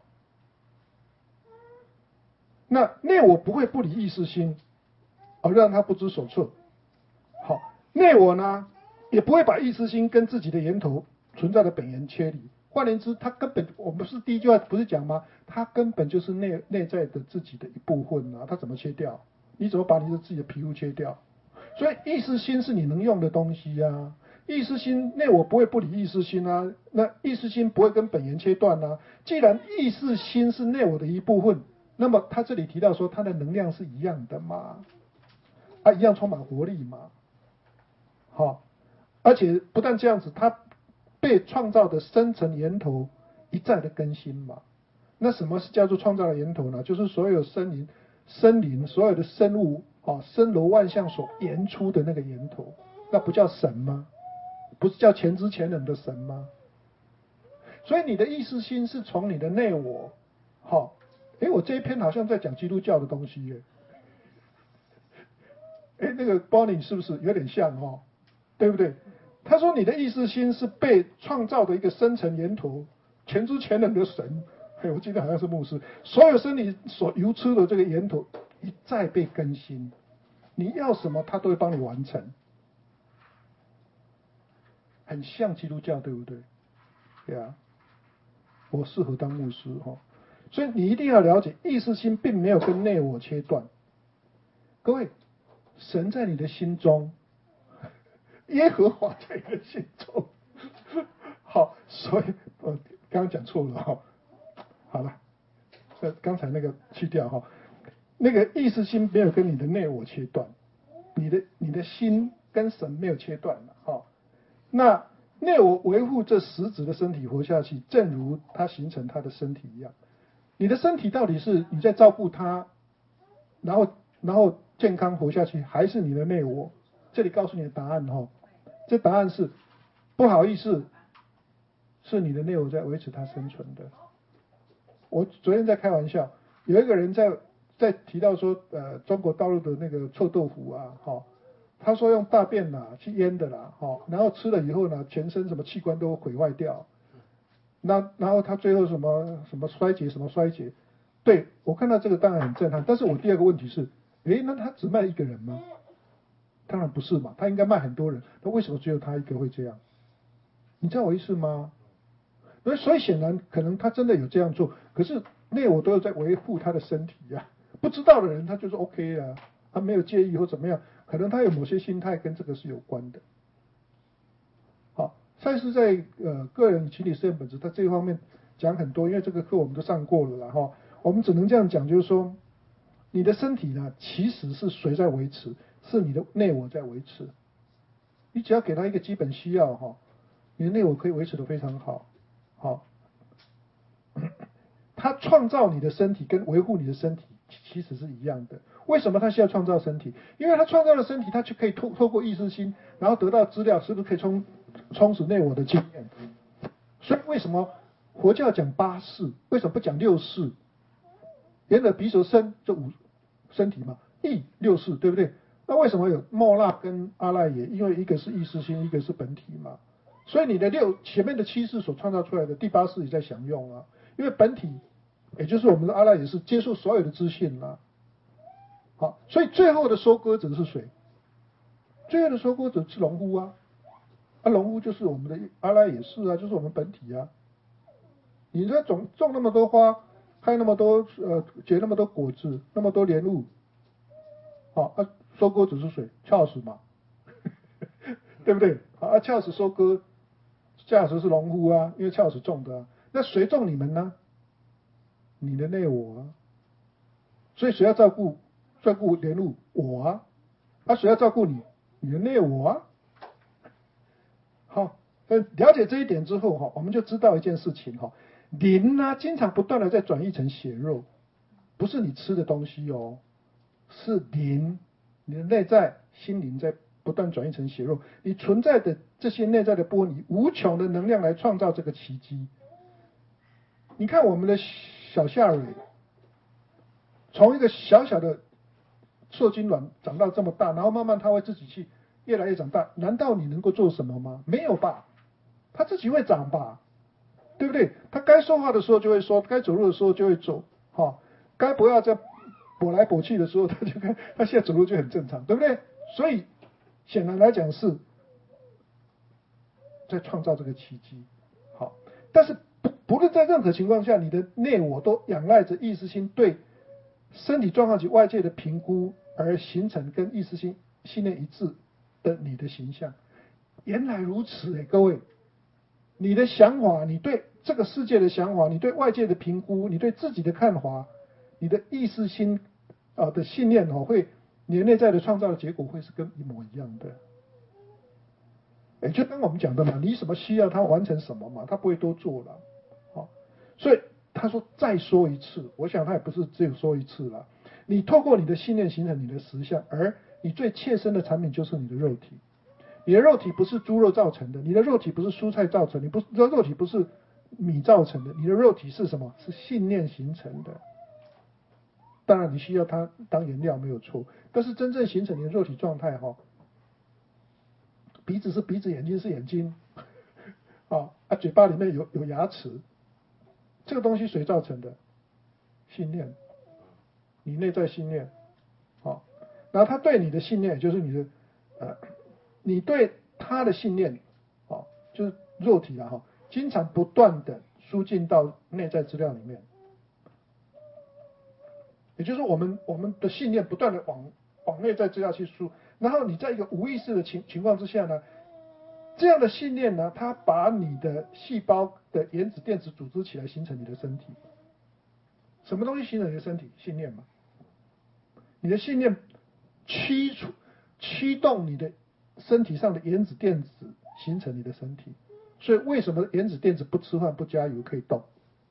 那内我不会不理意识心，让他不知所措。好，内我呢，也不会把意识心跟自己的源头存在的本源切离。换言之，他根本，我们是第一句话不是讲吗？他根本就是内在的自己的一部分啊，他怎么切掉？你怎么把你的自己的皮肤切掉？所以意识心是你能用的东西啊。意识心内我不会不理意识心啊，那意识心不会跟本源切断啊。既然意识心是内我的一部分，那么他这里提到说它的能量是一样的嘛，一样充满活力嘛。好，而且不但这样子，它被创造的深层源头一再的更新嘛。那什么是叫做创造的源头呢？就是所有森林所有的生物森罗万象所研出的那个源头，那不叫神吗？不是叫前知前能的神吗？所以你的意识心是从你的内我，我这一篇好像在讲基督教的东西耶。那个 Bonnie 是不是有点像对不对？他说你的意识心是被创造的一个深层源头，前知前能的神。我记得好像是牧师，所有生理所流出的这个源头一再被更新，你要什么他都会帮你完成，很像基督教，对不对？对啊，我适合当牧师所以你一定要了解，意识心并没有跟内我切断。各位，神在你的心中，耶和华在你的心中。好，所以刚刚讲错了好了，刚才那个去掉那个意识心没有跟你的内我切断，你的心跟神没有切断了那内我维护这实质的身体活下去，正如它形成它的身体一样。你的身体到底是你在照顾它，然后健康活下去，还是你的内我？这里告诉你的答案这答案是不好意思，是你的内我在维持它生存的。我昨天在开玩笑，有一个人在提到说，中国大陆的那个臭豆腐他说用大便去腌的然后吃了以后呢，全身什么器官都毁坏掉，然后他最后什么衰竭什么衰竭，对，我看到这个当然很震撼，但是我第二个问题是，那他只卖一个人吗？当然不是嘛，他应该卖很多人，那为什么只有他一个会这样？你知道我意思吗？所以显然可能他真的有这样做，可是内我都有在维护他的身体不知道的人他就是 OK 他没有介意或怎么样，可能他有某些心态跟这个是有关的。好，赛斯在个人与群体实验本质，他这一方面讲很多，因为这个课我们都上过了我们只能这样讲，就是说你的身体呢，其实是谁在维持？是你的内我在维持。你只要给他一个基本需要你的内我可以维持得非常好。 他创造你的身体跟维护你的身体其实是一样的。为什么他需要创造身体？因为他创造了身体，他就可以透过意识心，然后得到资料，是不是可以充实内我的经验？所以为什么佛教讲八识，为什么不讲六识？眼耳鼻舌身这五身体嘛，意六识，对不对？那为什么有莫那跟阿赖耶？因为一个是意识心，一个是本体嘛。所以你的前面的七识所创造出来的第八识也在享用啊。因为本体，也就是我们的阿赖耶是接受所有的资讯啦。好，所以最后的收割者是谁？最后的收割者是农夫啊。农夫就是我们的阿赖耶识啊，就是我们本体啊。你这种那么多花，开那么多结那么多果子，那么多莲雾，好收割者是谁？恰死嘛，对不对？恰死收割，恰死是农夫啊，因为恰死种的啊。那谁种你们呢？你的内我啊。所以谁要照顾莲雾？我啊。谁要照顾你？你的内我啊。好，了解这一点之后我们就知道一件事情灵啊，经常不断的在转移成血肉，不是你吃的东西是灵，你的内在心灵在不断转移成血肉，你存在的这些内在的波，你无穷的能量来创造这个奇迹。你看我们的小夏蕊，从一个小小的受精卵长到这么大，然后慢慢它会自己去越来越长大，难道你能够做什么吗？没有吧，它自己会长吧，对不对？它该说话的时候就会说，该走路的时候就会走，该不要再跛来跛去的时候，它现在走路就很正常，对不对？所以显然来讲是在创造这个奇迹。好，但是不论在任何情况下，你的内我都仰赖着意识心对身体状况及外界的评估而形成跟意识心信念一致的你的形象。原来如此各位，你的想法，你对这个世界的想法，你对外界的评估，你对自己的看法，你的意识心的信念会，你的内在的创造的结果会是跟一模一样的。就跟我们讲的嘛，你什么需要他完成什么嘛，他不会多做了。所以他说再说一次，我想他也不是只有说一次了。你透过你的信念形成你的实相，而你最切身的产品就是你的肉体。你的肉体不是猪肉造成的，你的肉体不是蔬菜造成的，你的肉体不是米造成的，你的肉体是什么？是信念形成的。当然你需要它当原料没有错，但是真正形成你的肉体状态鼻子是鼻子，眼睛是眼睛，嘴巴里面有牙齿，这个东西谁造成的？信念，你内在信念，然后他对你的信念，就是你对他的信念，就是肉体经常不断的输进到内在资料里面，也就是我们的信念不断的往内在资料去输，然后你在一个无意识的情况之下呢，这样的信念呢，它把你的细胞的原子电子组织起来，形成你的身体。什么东西形成你的身体？信念嘛。你的信念驱动你的身体上的原子电子形成你的身体。所以为什么原子电子不吃饭不加油可以动？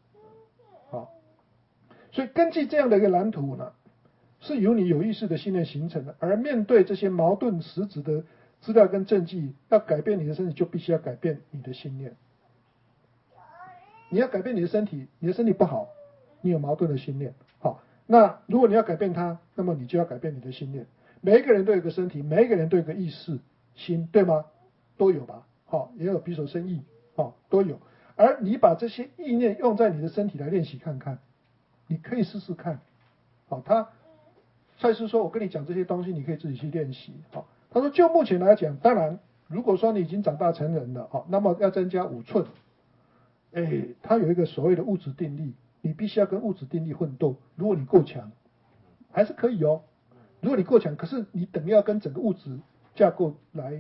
所以根据这样的一个蓝图呢，是由你有意识的信念形成的。而面对这些矛盾实质的资料跟证据，要改变你的身体，就必须要改变你的信念。你要改变你的身体，你的身体不好，你有矛盾的信念。那如果你要改变它，那么你就要改变你的信念。每一个人都有个身体，每一个人都有个意识心，对吗？都有吧？也有鼻手身意，都有。而你把这些意念用在你的身体来练习看看，你可以试试看。赛斯说，我跟你讲这些东西，你可以自己去练习。他说，就目前来讲，当然，如果说你已经长大成人了，那么要增加5寸。它有一个所谓的物质定律，你必须要跟物质定律混斗。如果你够强，还是可以如果你够强，可是你等于要跟整个物质架构来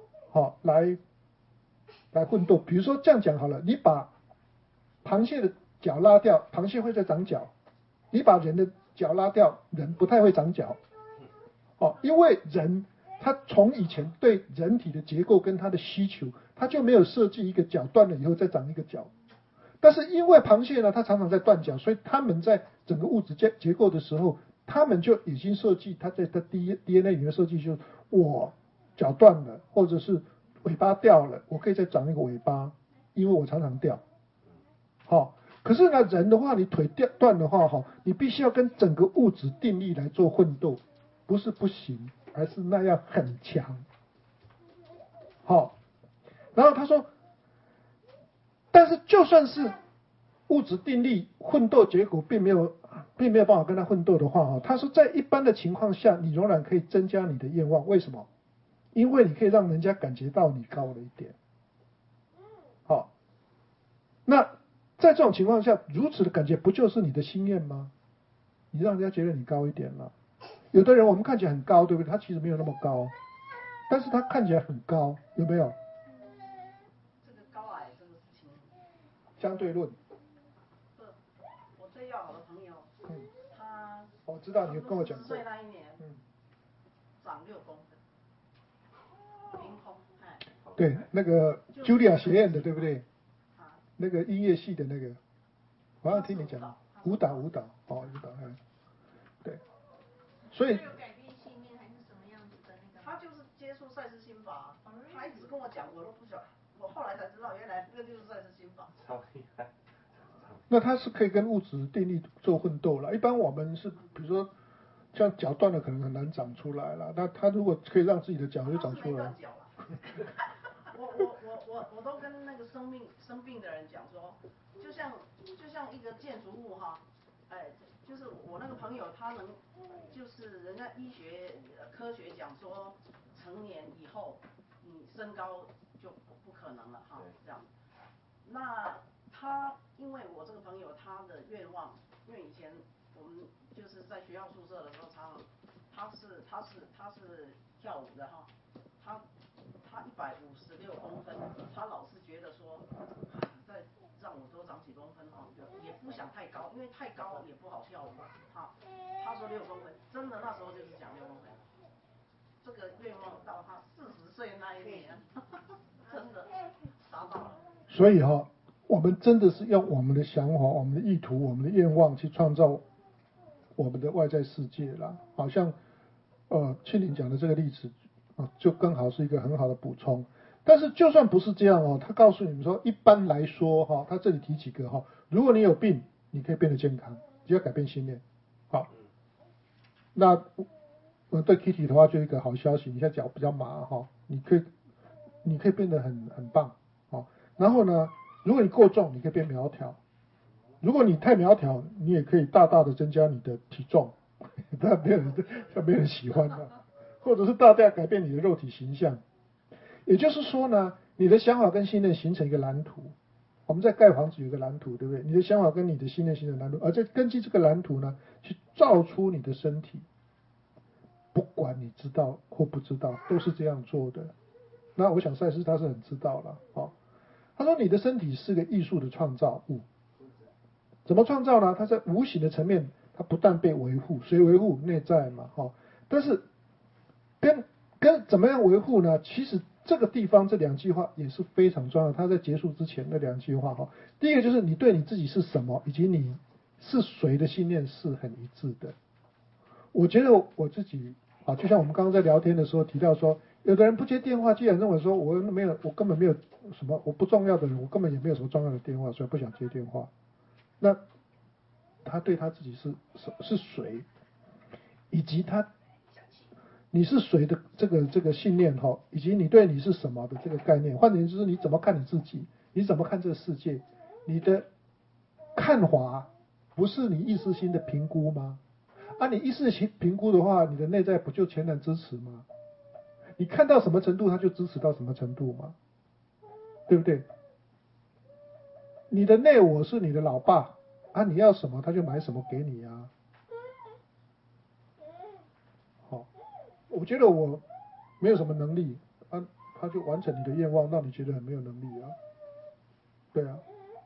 混斗。比如说这样讲好了，你把螃蟹的脚拉掉，螃蟹会再长脚；你把人的脚拉掉，人不太会长脚。因为人他从以前对人体的结构跟他的需求，他就没有设计一个脚断了以后再长一个脚。 但是因为螃蟹呢，它常常在断脚，所以它们在整个物质结构的时候，它们就已经设计，它在它 DNA 里面设计就是我脚断了，或者是尾巴掉了，我可以再长一个尾巴，因为我常常掉。好，可是呢，人的话，你腿断的话，哈，你必须要跟整个物质定律来做混斗，不是不行，而是那样很强。好，然后他说，但是就算是物质定律混斗结果并没有办法跟他混斗的话，哈，他说在一般的情况下，你仍然可以增加你的愿望，为什么？因为你可以让人家感觉到你高了一点。好，那在这种情况下，如此的感觉不就是你的心愿吗？你让人家觉得你高一点了。有的人我们看起来很高，对不对？他其实没有那么高，但是他看起来很高，有没有？ 这个高矮这个事情， 相对论。 我最要好的朋友，他我知道你跟我讲过。 10岁那一年，长6公分，凭空， 对，那个 Julia 学院的，对不对？那个音乐系的那个，好像听你讲，舞蹈，对，所以。 改变信念还是什么样子的那个？ 他就是接触赛斯心法，他一直跟我讲，我都不晓得，我后来才知道，原来那个就是赛斯心法。 超厉害。 那它是可以跟物质定律做混斗了。一般我们是，比如说像脚断了，可能很难长出来了。那他如果可以让自己的脚就长出来。 我都跟那个生病的人讲说，就像一个建筑物哈，就是我那个朋友他能，就是人家医学科学讲说，成年以后你身高就不可能了哈，这样。那他因为我这个朋友他的愿望，因为以前我们就是在学校宿舍的时候，他是跳舞的哈，他156公分，他老是觉得说，再让我多长几公分哈，也不想太高，因为太高也不好跳舞哈。他说6公分，真的那时候就是讲6公分，这个愿望到他40岁那一年，真的达到了。 所以哈，我们真的是用我们的想法、我们的意图、我们的愿望去创造我们的外在世界啦。好像庆玲讲的这个例子就刚好是一个很好的补充。但是就算不是这样哦，他告诉你们说，一般来说哈，他这里提几个哈，如果你有病，你可以变得健康，只要改变信念。好，那对 Kitty 的话就一个好消息，你现在脚比较麻哈，你可以变得很棒。好，然后呢，如果你过重，你可以变苗条；如果你太苗条，你也可以大大的增加你的体重，但没有人喜欢的，或者是大大改变你的肉体形象。也就是说呢，你的想法跟信念形成一个蓝图。我们在盖房子有一个蓝图，对不对？你的想法跟你的信念形成蓝图，而再根据这个蓝图呢，去造出你的身体。不管你知道或不知道，都是这样做的。那我想赛斯他是很知道了，他说你的身体是个艺术的创造物，怎么创造呢？它在无形的层面，它不但被维护，谁维护？内在嘛，但是跟怎么样维护呢？其实这个地方这2句话也是非常重要。他在结束之前那2句话第一个就是你对你自己是什么，以及你是谁的信念是很一致的。我觉得我自己就像我们刚刚在聊天的时候提到说，有的人不接电话，既然认为说我根本没有什么我不重要的人，我根本也没有什么重要的电话，所以不想接电话。那他对他自己是谁，以及你是谁的这个信念以及你对你是什么的这个概念，换言之，你怎么看你自己，你怎么看这个世界，你的看法不是你意识心的评估吗？你意识心评估的话，你的内在不就全然支持吗？你看到什么程度，他就支持到什么程度嘛，对不对？你的内我是你的老爸你要什么他就买什么给你啊。我觉得我没有什么能力他就完成你的愿望，让你觉得很没有能力啊。对啊，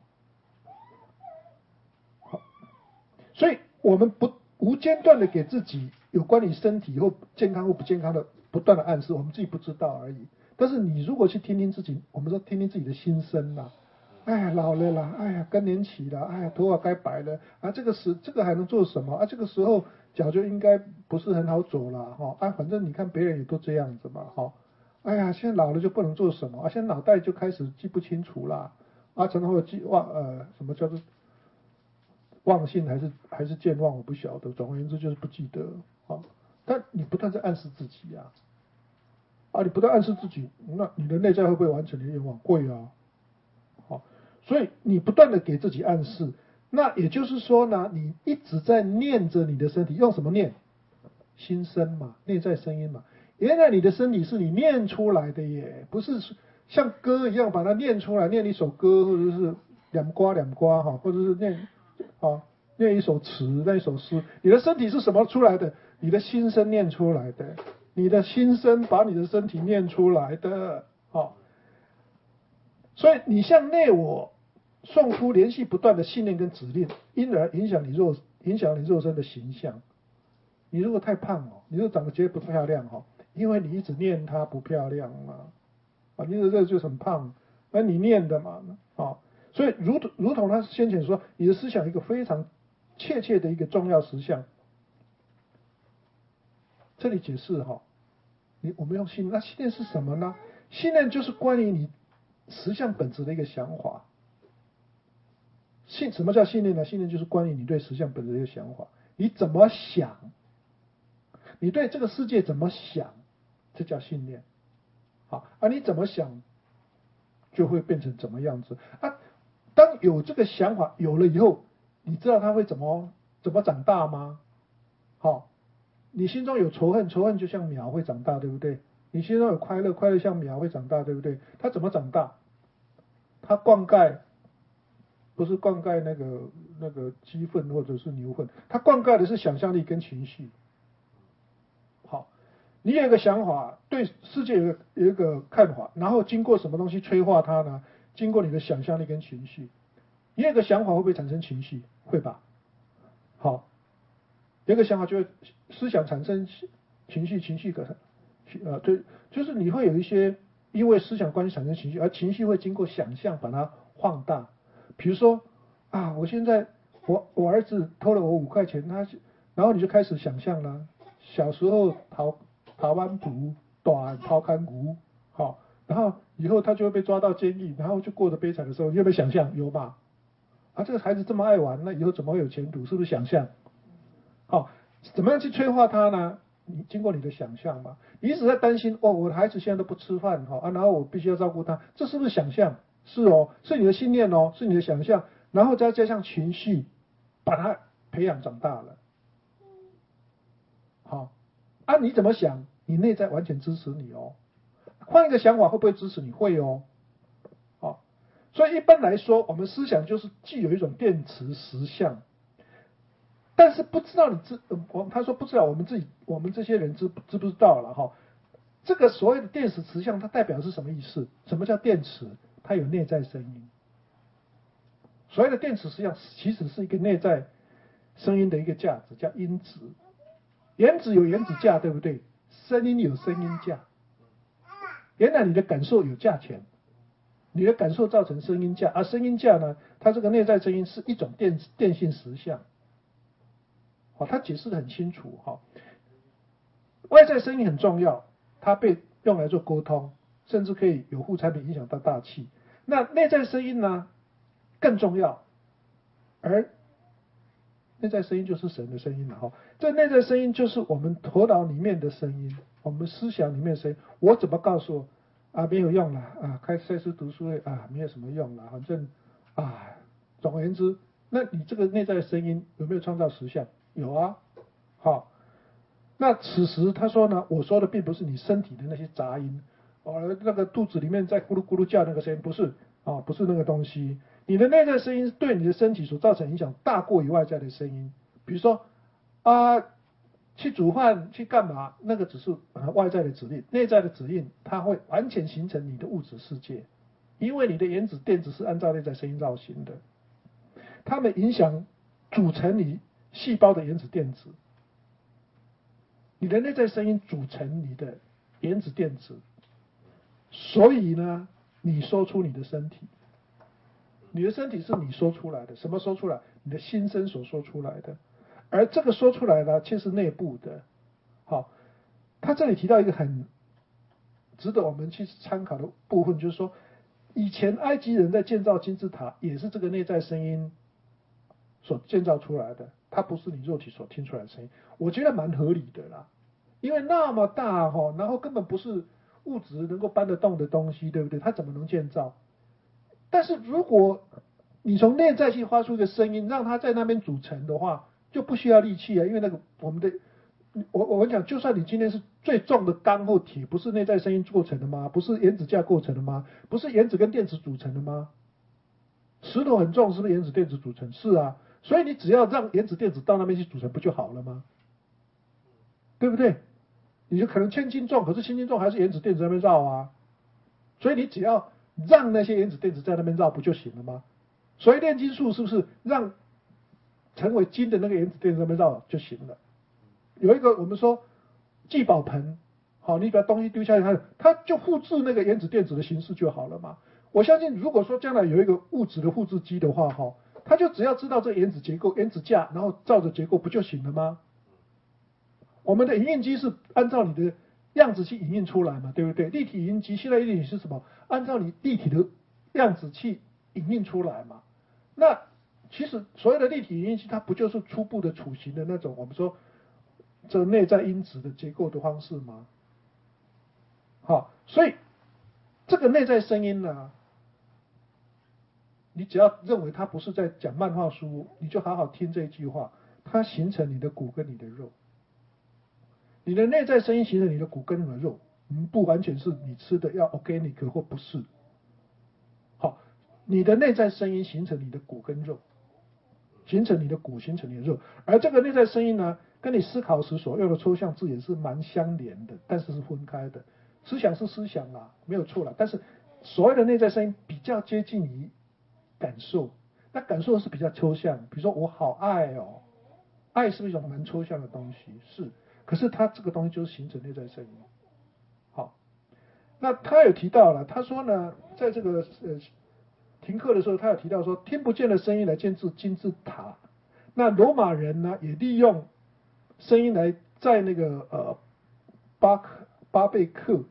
好，所以我们无间断的给自己有关你身体或健康或不健康的不断的暗示，我们自己不知道而已。但是你如果去听听自己，我们说听听自己的心声哎呀老了啦，哎呀更年期了，哎呀头发该白了啊，这个还能做什么啊？这个时候脚就应该不是很好走了哈啊，反正你看别人也都这样子嘛哈。哎呀，现在老了就不能做什么啊？现在脑袋就开始记不清楚啦啊，常常会什么叫做忘性还是健忘，我不晓得。总而言之就是不记得啊。但你不断在暗示自己你不断暗示自己，那你的内在会不会完成你的愿望？会啊。好，所以你不断的给自己暗示，那也就是说呢，你一直在念着你的身体，用什么念？心声嘛，内在声音嘛。原来你的身体是你念出来的耶，不是像歌一样把它念出来，念一首歌，或者是两瓜哈，或者是念一首词，念一首诗。你的身体是什么出来的？你的心声念出来的，你的心声把你的身体念出来的，所以你向内我送出连续不断的信念跟指令，因而影响你肉身的形象。你如果太胖你如果长得觉得不漂亮因为你一直念它不漂亮嘛，你这就是很胖，那你念的嘛所以如同他先前说，你的思想一个非常切的一个重要实相。这里解释我们用信念，那信念是什么呢？信念就是关于你实相本质的一个想法。什么叫信念呢？信念就是关于你对实相本质的一个想法，你怎么想，你对这个世界怎么想，这叫信念。你怎么想，就会变成怎么样子当有这个想法有了以后，你知道它会怎么长大吗？你心中有仇恨，仇恨就像苗会长大，对不对？你心中有快乐，快乐像苗会长大，对不对？它怎么长大？它灌溉不是灌溉那个鸡粪或者是牛粪，它灌溉的是想象力跟情绪。你有一个想法，对世界有一个看法，然后经过什么东西催化它呢？经过你的想象力跟情绪。你有一个想法会不会产生情绪？会吧。有一个想法就会思想产生情绪，就是你会有一些因为思想关系产生情绪，而情绪会经过想象把它放大。比如说我现在我儿子偷了我5块钱，然后你就开始想象了，小时候逃湾捕短逃看骨，然后以后他就会被抓到监狱，然后就过着悲惨的时候，你有没有想象？有吧？这个孩子这么爱玩，那以后怎么会有前途？是不是想象？怎么样去催化他呢？你经过你的想象嘛，你一直在担心我的孩子现在都不吃饭然后我必须要照顾他，这是不是想象？是是你的信念是你的想象，然后再加上情绪，把他培养长大了。你怎么想？你内在完全支持你换一个想法会不会支持你？会所以一般来说，我们思想就是具有一种电磁实相。但是不知道他说不知道我们这些人知不知道了这个所谓的电磁磁相，它代表是什么意思？什么叫电磁？它有内在声音。所谓的电磁实相其实是一个内在声音的一个价值，叫音质。原子有原子价，对不对？声音有声音价。原来你的感受有价钱，你的感受造成声音价，而声音价呢，它这个内在声音是一种电性实相。他解释得很清楚外在声音很重要，它被用来做沟通，甚至可以有副产品影响到大气。那内在声音呢更重要，而内在声音就是神的声音了这内在声音就是我们头脑里面的声音，我们思想里面的声音。我怎么告诉没有用了开赛斯读书会没有什么用了，反正总而言之，那你这个内在的声音有没有创造实相？有那此时他说呢，我说的并不是你身体的那些杂音那个肚子里面在咕噜咕噜叫那个声音，不是不是那个东西。你的内在声音对你的身体所造成影响大过于外在的声音。比如说去煮饭去干嘛，那个只是外在的指令，内在的指令它会完全形成你的物质世界，因为你的原子电子是按照内在声音造型的，它们影响组成你细胞的原子电子。你的内在声音组成你的原子电子，所以呢，你说出你的身体。 你的身体是你说出来的，什么说出来？你的心声所说出来的，而这个说出来呢，却是内部的。好，他这里提到一个很值得我们去参考的部分，就是说，以前埃及人在建造金字塔，也是这个内在声音所建造出来的，它不是你肉体所听出来的声音。我觉得蛮合理的啦，因为那么大哈，然后根本不是物质能够搬得动的东西，对不对？它怎么能建造？但是如果你从内在去发出一个声音，让它在那边组成的话，就不需要力气啊，因为那个我们的，我讲，就算你今天是最重的钢或铁，不是内在声音构成的吗？不是原子架构成的吗？不是原子跟电子组成的吗？石头很重，是不是原子电子组成？是啊，所以你只要让原子电子到那边去组成，不就好了吗？对不对？你就可能千斤重，可是千斤重还是原子电子在那边绕啊，所以你只要让那些原子电子在那边绕，不就行了吗？所以炼金术是不是让成为金的那个原子电子在那边绕就行了？有一个我们说聚宝盆，好，你把东西丢下去，它就复制那个原子电子的形式就好了嘛。我相信，如果说将来有一个物质的复制机的话，哈，它就只要知道这原子结构、原子架，然后照着结构不就行了吗？我们的影印机是按照你的样子去影印出来嘛，对不对？立体影印机现在立体是什么？按照你立体的样子去影印出来嘛。那其实所有的立体影印机，它不就是初步的雏形的那种我们说这内在因子的结构的方式吗？好，所以这个内在声音呢，你只要认为它不是在讲漫画书，你就好好听这一句话，它形成你的骨跟你的肉。你的内在声音形成你的骨跟和肉，不完全是你吃的要 organic 或不是。好，你的内在声音形成你的骨跟肉，形成你的骨，形成你的肉。而这个内在声音呢，跟你思考时所用的抽象字眼是蛮相连的，但是是分开的。思想是思想啦，没有错啦，但是所谓的内在声音比较接近于感受，那感受是比较抽象。比如说我好爱哦，爱是不是一种蛮抽象的东西？是。可是它这个东西就是形成内在声音。好，那他有提到了，他说呢，在这个停课的时候，他有提到说，听不见的声音来建制金字塔。那罗马人呢，也利用声音来在那个巴贝克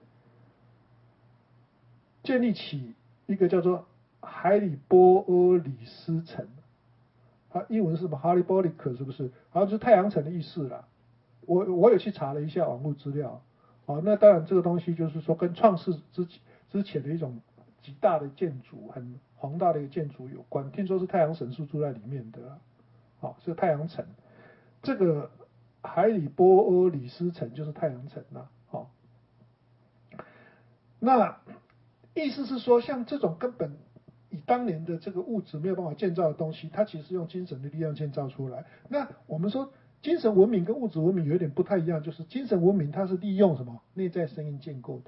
建立起一个叫做海里波阿里斯城。啊，英文是什么 ？Haribolic 是不是？好像就是太阳城的意思啦。我有去查了一下网络资料，那当然这个东西就是说跟创世之前的一种极大的建筑，很宏大的一个建筑有关。听说是太阳神是住在里面的，是太阳城。这个海里波阿里斯城就是太阳城啦，那意思是说，像这种根本以当年的这个物质没有办法建造的东西，它其实是用精神的力量建造出来。那我们说精神文明跟物质文明有点不太一样，就是精神文明它是利用什么内在声音建构的，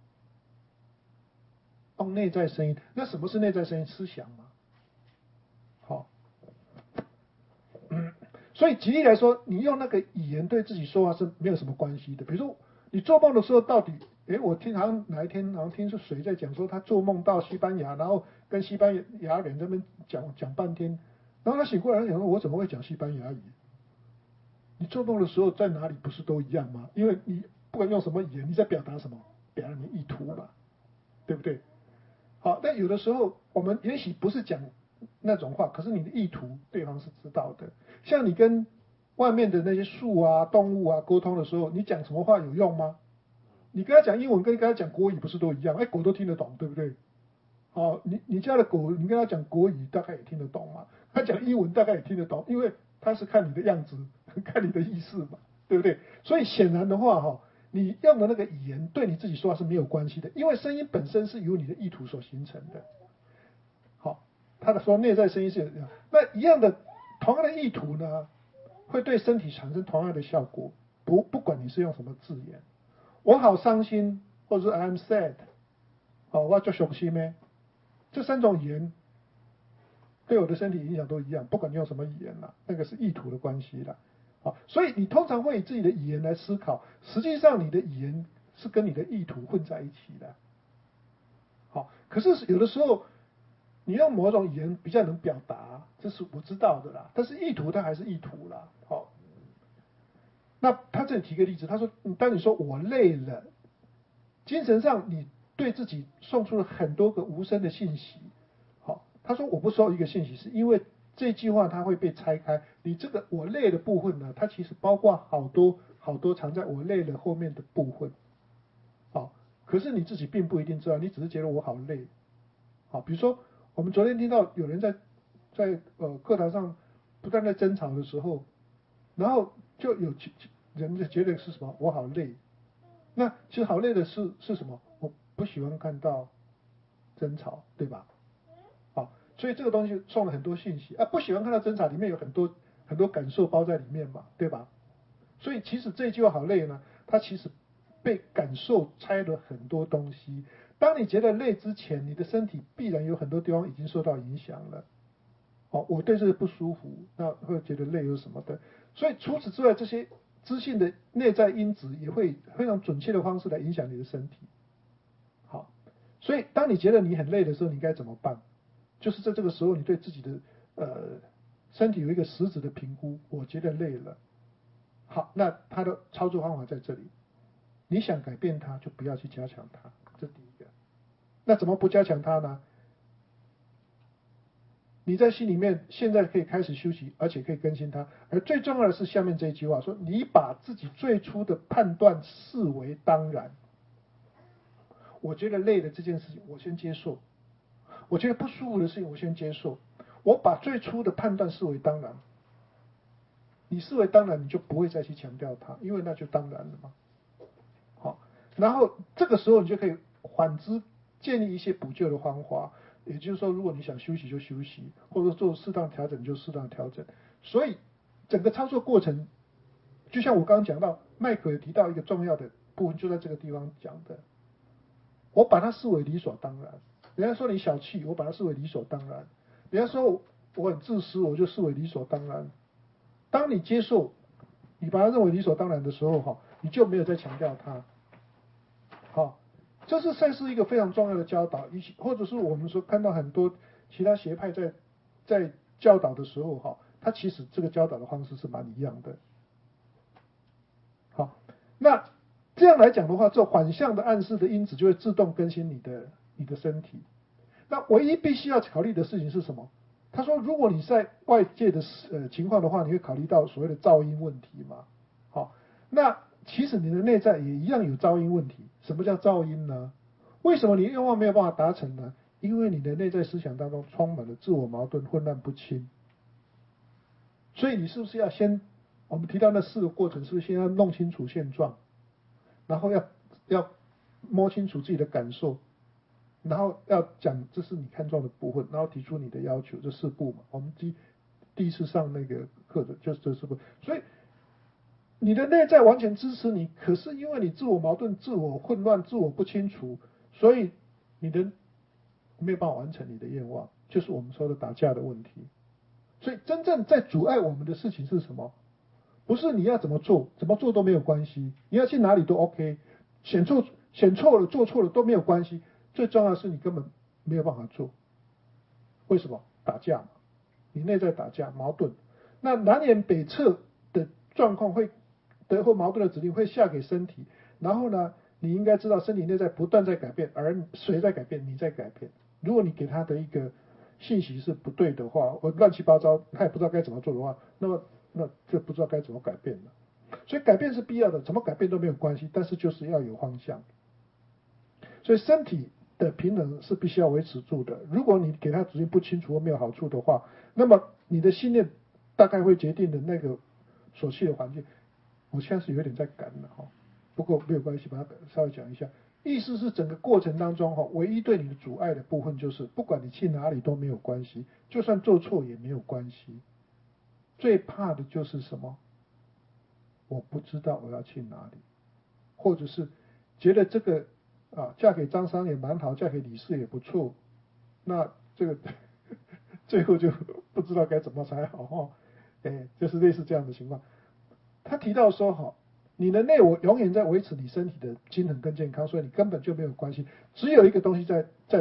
用内在声音。那什么是内在声音？思想嘛。好，所以举例来说，你用那个语言对自己说话是没有什么关系的。比如说你做梦的时候，到底，我听好像哪一天好像听是谁在讲说他做梦到西班牙，然后跟西班牙人这边讲半天，然后他醒过来想说，我怎么会讲西班牙语？你做梦的时候在哪里不是都一样吗？因为你不管用什么语言，你在表达什么？表达你的意图嘛，对不对？好，但有的时候我们也许不是讲那种话，可是你的意图对方是知道的。像你跟外面的那些树啊、动物啊沟通的时候，你讲什么话有用吗？你跟他讲英文，跟他讲国语不是都一样？狗都听得懂，对不对？好，你家的狗，你跟他讲国语大概也听得懂嘛，他讲英文大概也听得懂，因为他是看你的样子，看你的意思嘛，对不对？所以显然的话，你用的那个语言对你自己说话是没有关系的，因为声音本身是由你的意图所形成的。好，他的说内在声音是那一样的，同样的意图呢，会对身体产生同样的效果，不管你是用什么字眼，我好伤心，或者是 I'm sad， 我就伤心咩？这三种语言对我的身体影响都一样，不管你用什么语言啦，那个是意图的关系啦。好，所以你通常会以自己的语言来思考，实际上你的语言是跟你的意图混在一起的。好，可是有的时候你用某种语言比较能表达，这是我知道的啦。但是意图它还是意图啦，好。那他这里提个例子，他说，当你说我累了，精神上你对自己送出了很多个无声的信息，好，他说我不收一个信息，是因为这句话它会被拆开，你这个我累的部分呢，它其实包括好多好多藏在我累了后面的部分，好，可是你自己并不一定知道，你只是觉得我好累，好，比如说我们昨天听到有人在课堂上不断在争吵的时候，然后就有人就觉得是什么？我好累。那其实好累的是什么？我不喜欢看到争吵，对吧？好，所以这个东西送了很多信息啊，不喜欢看到争吵，里面有很多很多感受包在里面嘛，对吧？所以其实这句话好累呢，它其实被感受拆了很多东西。当你觉得累之前，你的身体必然有很多地方已经受到影响了。哦，我对这个不舒服，那会觉得累有什么的。所以除此之外，这些资讯的内在因子也会非常准确的方式来影响你的身体。好，所以当你觉得你很累的时候，你该怎么办？就是在这个时候，你对自己的身体有一个实质的评估，我觉得累了。好，那它的操作方法在这里。你想改变它，就不要去加强它，这第一个。那怎么不加强它呢？你在心里面现在可以开始休息，而且可以更新它。而最重要的是下面这一句话说：你把自己最初的判断视为当然。我觉得累的这件事情，我先接受；我觉得不舒服的事情，我先接受。我把最初的判断视为当然。你视为当然，你就不会再去强调它，因为那就当然了嘛。好，然后这个时候你就可以缓之建立一些补救的方法。也就是说，如果你想休息就休息，或者做适当调整就适当调整。所以整个操作过程，就像我刚刚讲到，麦克也提到一个重要的部分，就在这个地方讲的。我把它视为理所当然。人家说你小气，我把它视为理所当然。人家说我很自私，我就视为理所当然。当你接受，你把它认为理所当然的时候，哈，你就没有再强调它。好。这是算是一个非常重要的教导，或者是我们说看到很多其他学派在教导的时候，哈，它其实这个教导的方式是蛮一样的。好，那这样来讲的话，这反向的暗示的因子就会自动更新你的身体。那唯一必须要考虑的事情是什么？他说，如果你在外界的情况的话，你会考虑到所谓的噪音问题嘛？好，那其实你的内在也一样有噪音问题。什么叫噪音呢？为什么你愿望没有办法达成呢？因为你的内在思想当中充满了自我矛盾、混乱不清。所以你是不是要先，我们提到那4个过程，是不是先要弄清楚现状，然后要摸清楚自己的感受，然后要讲这是你看重的部分，然后提出你的要求，这4步嘛。我们第一次上那个课的就是这4步，所以你的内在完全支持你，可是因为你自我矛盾、自我混乱、自我不清楚，所以你没有办法完成你的愿望，就是我们说的打架的问题。所以真正在阻碍我们的事情是什么？不是你要怎么做都没有关系，你要去哪里都 OK， 选错了、做错了都没有关系，最重要的是你根本没有办法做。为什么？打架嘛，你内在打架矛盾，那南辕北辙的状况会得或矛盾的指令会下给身体，然后呢，你应该知道身体内在不断在改变，而谁在改变？你在改变。如果你给他的一个信息是不对的话，或乱七八糟，他也不知道该怎么做的话，那就不知道该怎么改变了。所以改变是必要的，怎么改变都没有关系，但是就是要有方向。所以身体的平衡是必须要维持住的。如果你给他指令不清楚或没有好处的话，那么你的信念大概会决定的那个所去的环境。我现在是有点在赶了哈，不过没有关系，把它稍微讲一下。意思是整个过程当中哈，唯一对你的阻碍的部分就是，不管你去哪里都没有关系，就算做错也没有关系。最怕的就是什么？我不知道我要去哪里，或者是觉得这个嫁给张三也蛮好，嫁给李四也不错，那这个最后就不知道该怎么才好哈。就是类似这样的情况。他提到说哈，你的内我永远在维持你身体的均衡跟健康，所以你根本就没有关系。只有一个东西在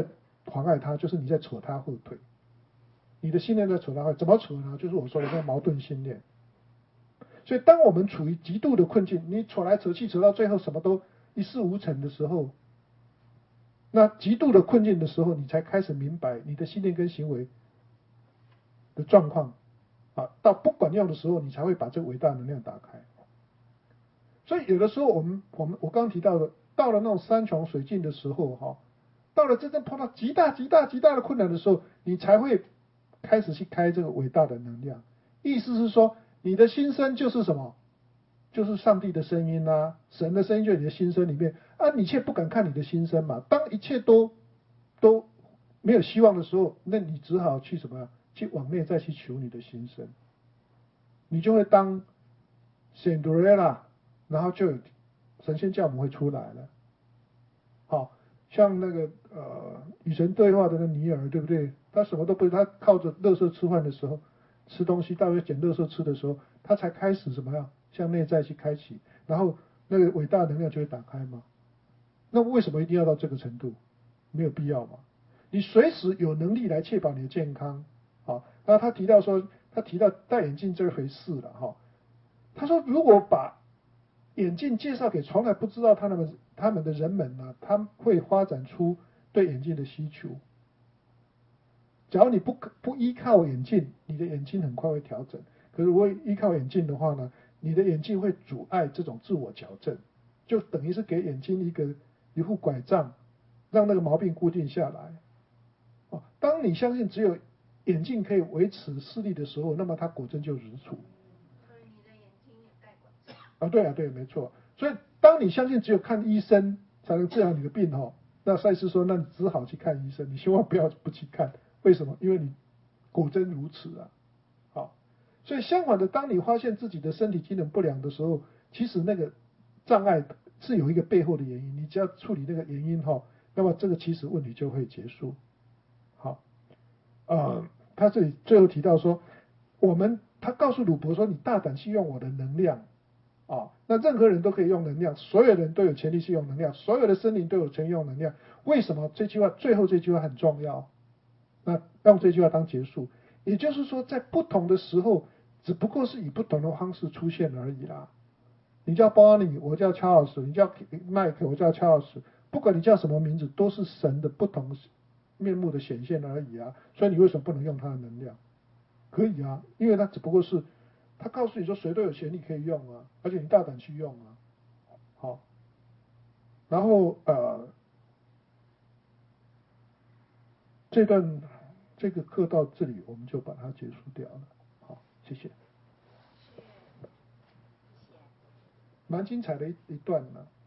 妨碍它，就是你在扯它后腿。你的信念在扯它后腿，怎么扯呢？就是我说的那个矛盾信念。所以当我们处于极度的困境，你扯来扯去，扯到最后什么都一事无成的时候，那极度的困境的时候，你才开始明白你的信念跟行为的状况啊，到不管用的时候，你才会把这个伟大能量打开。所以有的时候我刚刚提到的，到了那种山穷水尽的时候哈，到了真正碰到极大的困难的时候，你才会开始去开这个伟大的能量。意思是说，你的心声就是什么？就是上帝的声音啊，神的声音就在你的心声里面啊，你却不敢看你的心声嘛。当一切都没有希望的时候，那你只好去什么？去往内再去求你的心声，你就会当 Cinderella， 然后就有神仙教母会出来了。好，像那个与神对话的那尼尔，对不对？他什么都不，他靠着垃圾吃饭的时候，吃东西，大约捡垃圾吃的时候，他才开始什么样向内在去开启，然后那个伟大能量就会打开嘛。那为什么一定要到这个程度？没有必要嘛。你随时有能力来确保你的健康。好，然后他提到戴眼镜这回事了哈。他说如果把眼镜介绍给从来不知道他们的人们呢，他会发展出对眼镜的需求。假如你不依靠眼镜，你的眼睛很快会调整。可是如果依靠眼镜的话呢，你的眼镜会阻碍这种自我矫正，就等于是给眼睛一副拐杖，让那个毛病固定下来。当你相信只有眼镜可以维持视力的时候，那么它果真就如此。 所以你的眼睛也带拐杖。 对，没错。所以当你相信只有看医生才能治疗你的病那赛斯说，那你只好去看医生，你千万不要不去看。为什么？因为你果真如此啊。好，所以相反的，当你发现自己的身体机能不良的时候，其实那个障碍是有一个背后的原因，你只要处理那个原因那么这个其实问题就会结束。好，他这里最后提到说，他告诉鲁伯说，你大胆去用我的能量那任何人都可以用能量，所有人都有权利去用能量，所有的生灵都有权利用能量。为什么最后这句话很重要？那用这句话当结束，也就是说，在不同的时候，只不过是以不同的方式出现而已啦。你叫 Bonnie， 我叫 Charles， 你叫 Mike， 我叫 Charles， 不管你叫什么名字，都是神的不同面目的显现而已啊。所以你为什么不能用他的能量？可以啊，因为他只不过是他告诉你说谁都有权利可以用啊，而且你大胆去用啊。好，然后这个课到这里我们就把它结束掉了。好，谢谢。蛮精彩的一段呢。